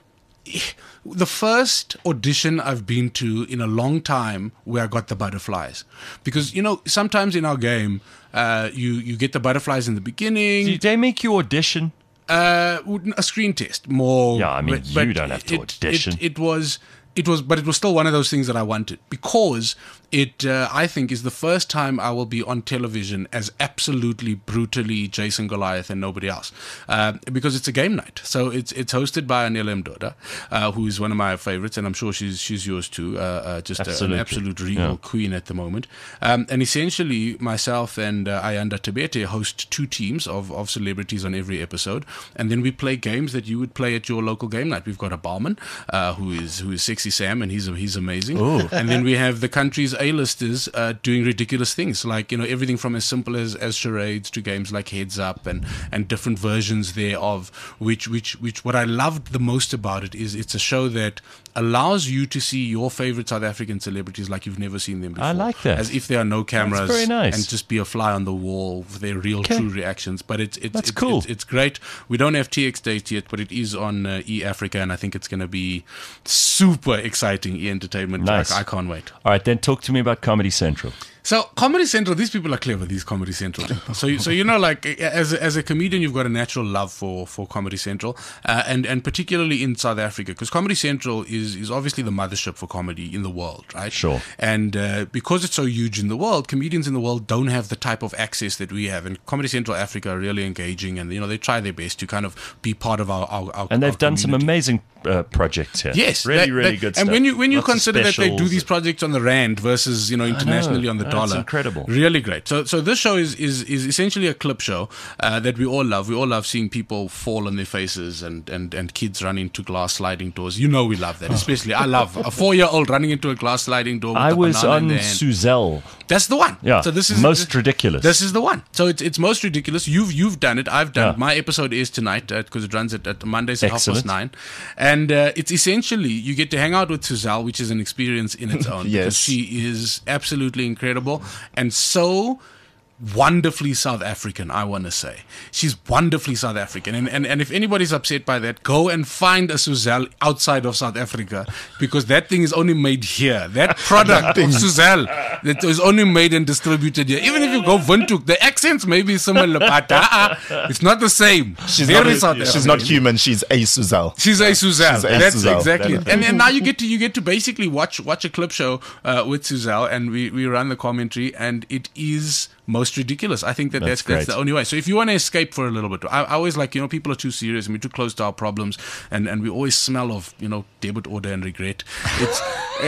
the first audition I've been to in a long time where I got the butterflies. Because, you know, sometimes in our game, uh, you, you get the butterflies in the beginning. Did they make you audition? Uh, a screen test, more. Yeah, I mean, but, you but don't have to it, audition. It, it was, it was, but it was still one of those things that I wanted because it, uh, I think, is the first time I will be on television as absolutely brutally Jason Goliath and nobody else, uh, because it's a game night. So it's it's hosted by Anela Mdoda, uh, who is one of my favorites, and I'm sure she's she's yours too. Uh, uh, just a, an absolute regal yeah. queen at the moment. Um, and essentially, myself and uh, Ayanda Tebete host two teams of of celebrities on every episode, and then we play games that you would play at your local game night. We've got a barman uh, who is who is Sexy Sam, and he's he's amazing. And then we have the country's A-listers uh, doing ridiculous things, like, you know, everything from as simple as, as charades to games like Heads Up and, and different versions thereof, which, which, which what I loved the most about it is it's a show that allows you to see your favorite South African celebrities like you've never seen them before. I like that. As if there are no cameras. That's very nice. And just be a fly on the wall with their real, Okay. true reactions. But it's, it's, That's it's, cool. It's, it's great. We don't have T X dates yet, but it is on uh, E! Africa, and I think it's going to be super exciting E! Entertainment. Nice. I, I can't wait. All right, then talk to me about Comedy Central. So Comedy Central, these people are clever. These Comedy Central people. So, you- so you know, like as a, as a comedian, you've got a natural love for for Comedy Central, uh, and and particularly in South Africa, because Comedy Central is is obviously the mothership for comedy in the world, right? Sure. And uh, because it's so huge in the world, comedians in the world don't have the type of access that we have. And Comedy Central Africa are really engaging, and you know they try their best to kind of be part of our our, our And they've our done some community. amazing uh, projects here. Yes, really, they- really they- good And stuff. when you when you Lots of consider that they do specials. these projects on the rand versus you know internationally on the No, dollar, it's incredible. really great. So so this show is is, is essentially a clip show uh, that we all love. We all love seeing people fall on their faces and, and, and kids run into glass sliding doors. You know we love that, especially I love a four year old running into a glass sliding door. With I a was banana in on their hand. Suzelle. That's the one. Yeah, So this is most ridiculous. This is the one. So it's it's most ridiculous. You've you've done it. I've done Yeah. it. My episode is tonight because it runs at, at Mondays at half Excellent. past nine, and uh, it's essentially you get to hang out with Suzelle, which is an experience in its own. Yes. Because she is absolutely incredible and so wonderfully South African, I want to say. She's wonderfully South African. And, and and if anybody's upset by that, go and find a Suzelle outside of South Africa because that thing is only made here. That product of Suzelle that is only made and distributed here. Even if you go Windhoek, the accents may be similar, but uh, it's not the same. She's Very not, South she's African. not human. She's a Suzelle. She's a Suzelle. She's a That's Suzelle. exactly That's it. And, and now you get to you get to basically watch watch a clip show uh, with Suzelle, and we, we run the commentary, and it is most ridiculous. I think that That's that's that's, great. the only way. So if you want to escape for a little bit, I, I always like you know people are too serious and we're too close to our problems, and, and we always smell of you know debit order and regret. It's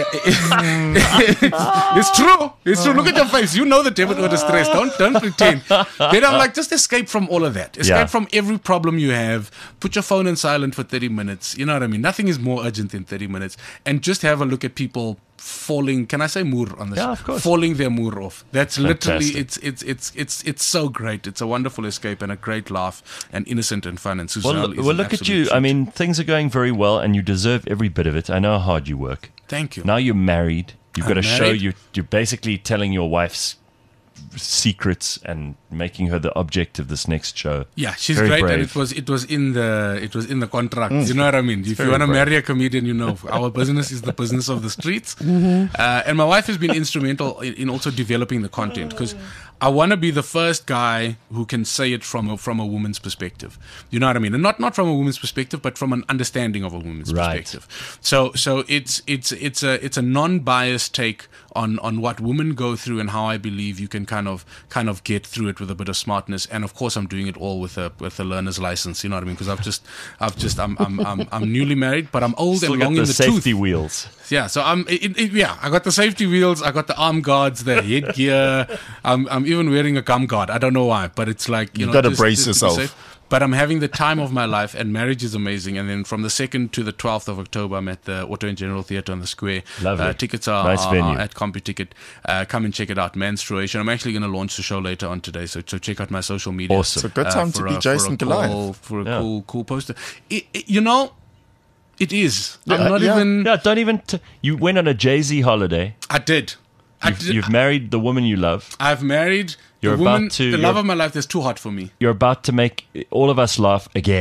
it's, it's true. It's true. Look at your face. You know the debit order stress. Don't don't pretend. Then I'm like just escape from all of that. Escape Yeah. from every problem you have. Put your phone in silent for thirty minutes. You know what I mean? Nothing is more urgent than thirty minutes. And just have a look at people falling. Can I say moor on this? Yeah, of course. Falling their moor off. That's literally. Fantastic. It's it's it's it's it's so great. It's a wonderful escape and a great laugh and innocent and fun. And Suzelle Well, is well an look at absolute you. treat. I mean, things are going very well, and you deserve every bit of it. I know how hard you work. Thank you. Now you're married. You've got I'm a show. married. You, you're basically telling your wife's secrets and making her the object of this next show. Yeah, she's Very great, and brave. it was it was in the it was in the contract. You know what I mean? If you very want to brave. marry a comedian, you know our business is the business of the streets. Uh, and my wife has been instrumental in, in also developing the content because I want to be the first guy who can say it from a, from a woman's perspective. You know what I mean? And not not from a woman's perspective, but from an understanding of a woman's Right. perspective. So so it's it's it's a it's a non-biased take on on what women go through and how I believe you can kind of kind of get through it with a bit of smartness. And of course, I'm doing it all with a with a learner's license. You know what I mean? Because I've just I've just I'm I'm I'm, I'm newly married, but I'm old Still and got long the in the safety tooth. wheels. Yeah, so I'm it, it, yeah. I got the safety wheels. I got the arm guards, the headgear. I'm I'm even wearing a gum guard. I don't know why, but it's like you You've know, gotta just- brace just to be yourself. safe. But I'm having the time of my life, and marriage is amazing. And then from the second to the twelfth of October, I'm at the Auto and General Theatre on the Square. Lovely. Uh, tickets are, Nice are, venue. are at CompuTicket. Uh, come and check it out. Menstruation. I'm actually going to launch the show later on today, so so check out my social media. Awesome. It's a good time for to be a- Jason for a Goliath. Cool, for a Yeah. cool, cool poster. It, it- you know, it is. I'm Yeah, not yeah. even. Yeah, don't even. T- you went on a Jay-Z holiday. I did. I You've, did. you've married the woman you love. I've married You're the about woman, to- the love you're- of my life. That's too hot for me. You're about to make all of us laugh again.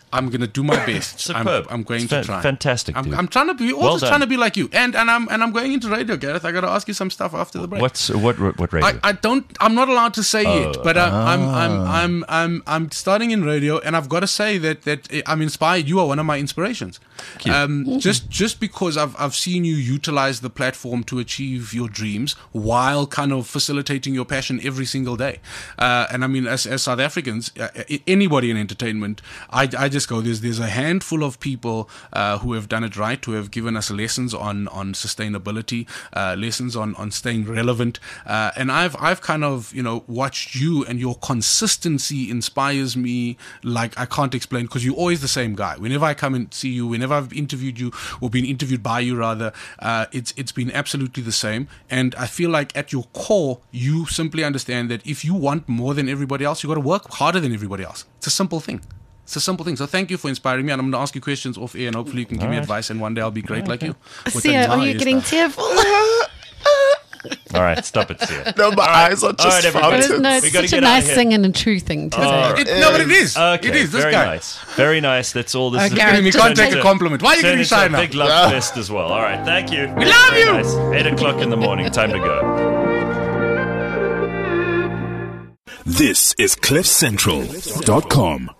I'm going to do my best. Superb. I'm, I'm going It's to fa- try. fantastic, I'm, dude. I'm trying to be also Well done. trying to be like you. And and I'm and I'm going into radio, Gareth. I got to ask you some stuff after the break. What's what what radio? I, I don't. I'm not allowed to say Oh. yet, but I, I'm Ah. I'm I'm I'm I'm starting in radio, and I've got to say that that I'm inspired. You are one of my inspirations. Um, just just because I've I've seen you utilize the platform to achieve your dreams while kind of facilitating your passion every single day. Uh, and I mean, as as South Africans, uh, anybody in entertainment, I I just go. There's there's a handful of people uh, who have done it right, who have given us lessons on on sustainability, uh, lessons on on staying relevant, uh, and I've I've kind of you know watched you, and your consistency inspires me like I can't explain, because you're always the same guy. Whenever I come and see you, whenever I've interviewed you or been interviewed by you rather, uh, it's it's been absolutely the same. And I feel like at your core, you simply understand that if you want more than everybody else, you got to work harder than everybody else. It's a simple thing. It's a simple thing. So thank you for inspiring me, and I'm going to ask you questions off air, and hopefully you can give me right. advice, and one day I'll be great like you. With Sia, a are you nice getting stuff. tearful? All right, stop it, Sia. No, my eyes are All just right, everybody. fountains. no, We it's gotta such a get out of nice here. thing and a true thing to say. All right. It, no, but it is. Okay, It is. This very guy. nice. Very nice. That's all this Oh, is. Gareth, You just can't take take- a compliment. Why are you Turn getting into shy a now? big love fest as well. All right, thank you. We love Very you. nice. Eight o'clock in the morning. Time to go. This is cliff central dot com.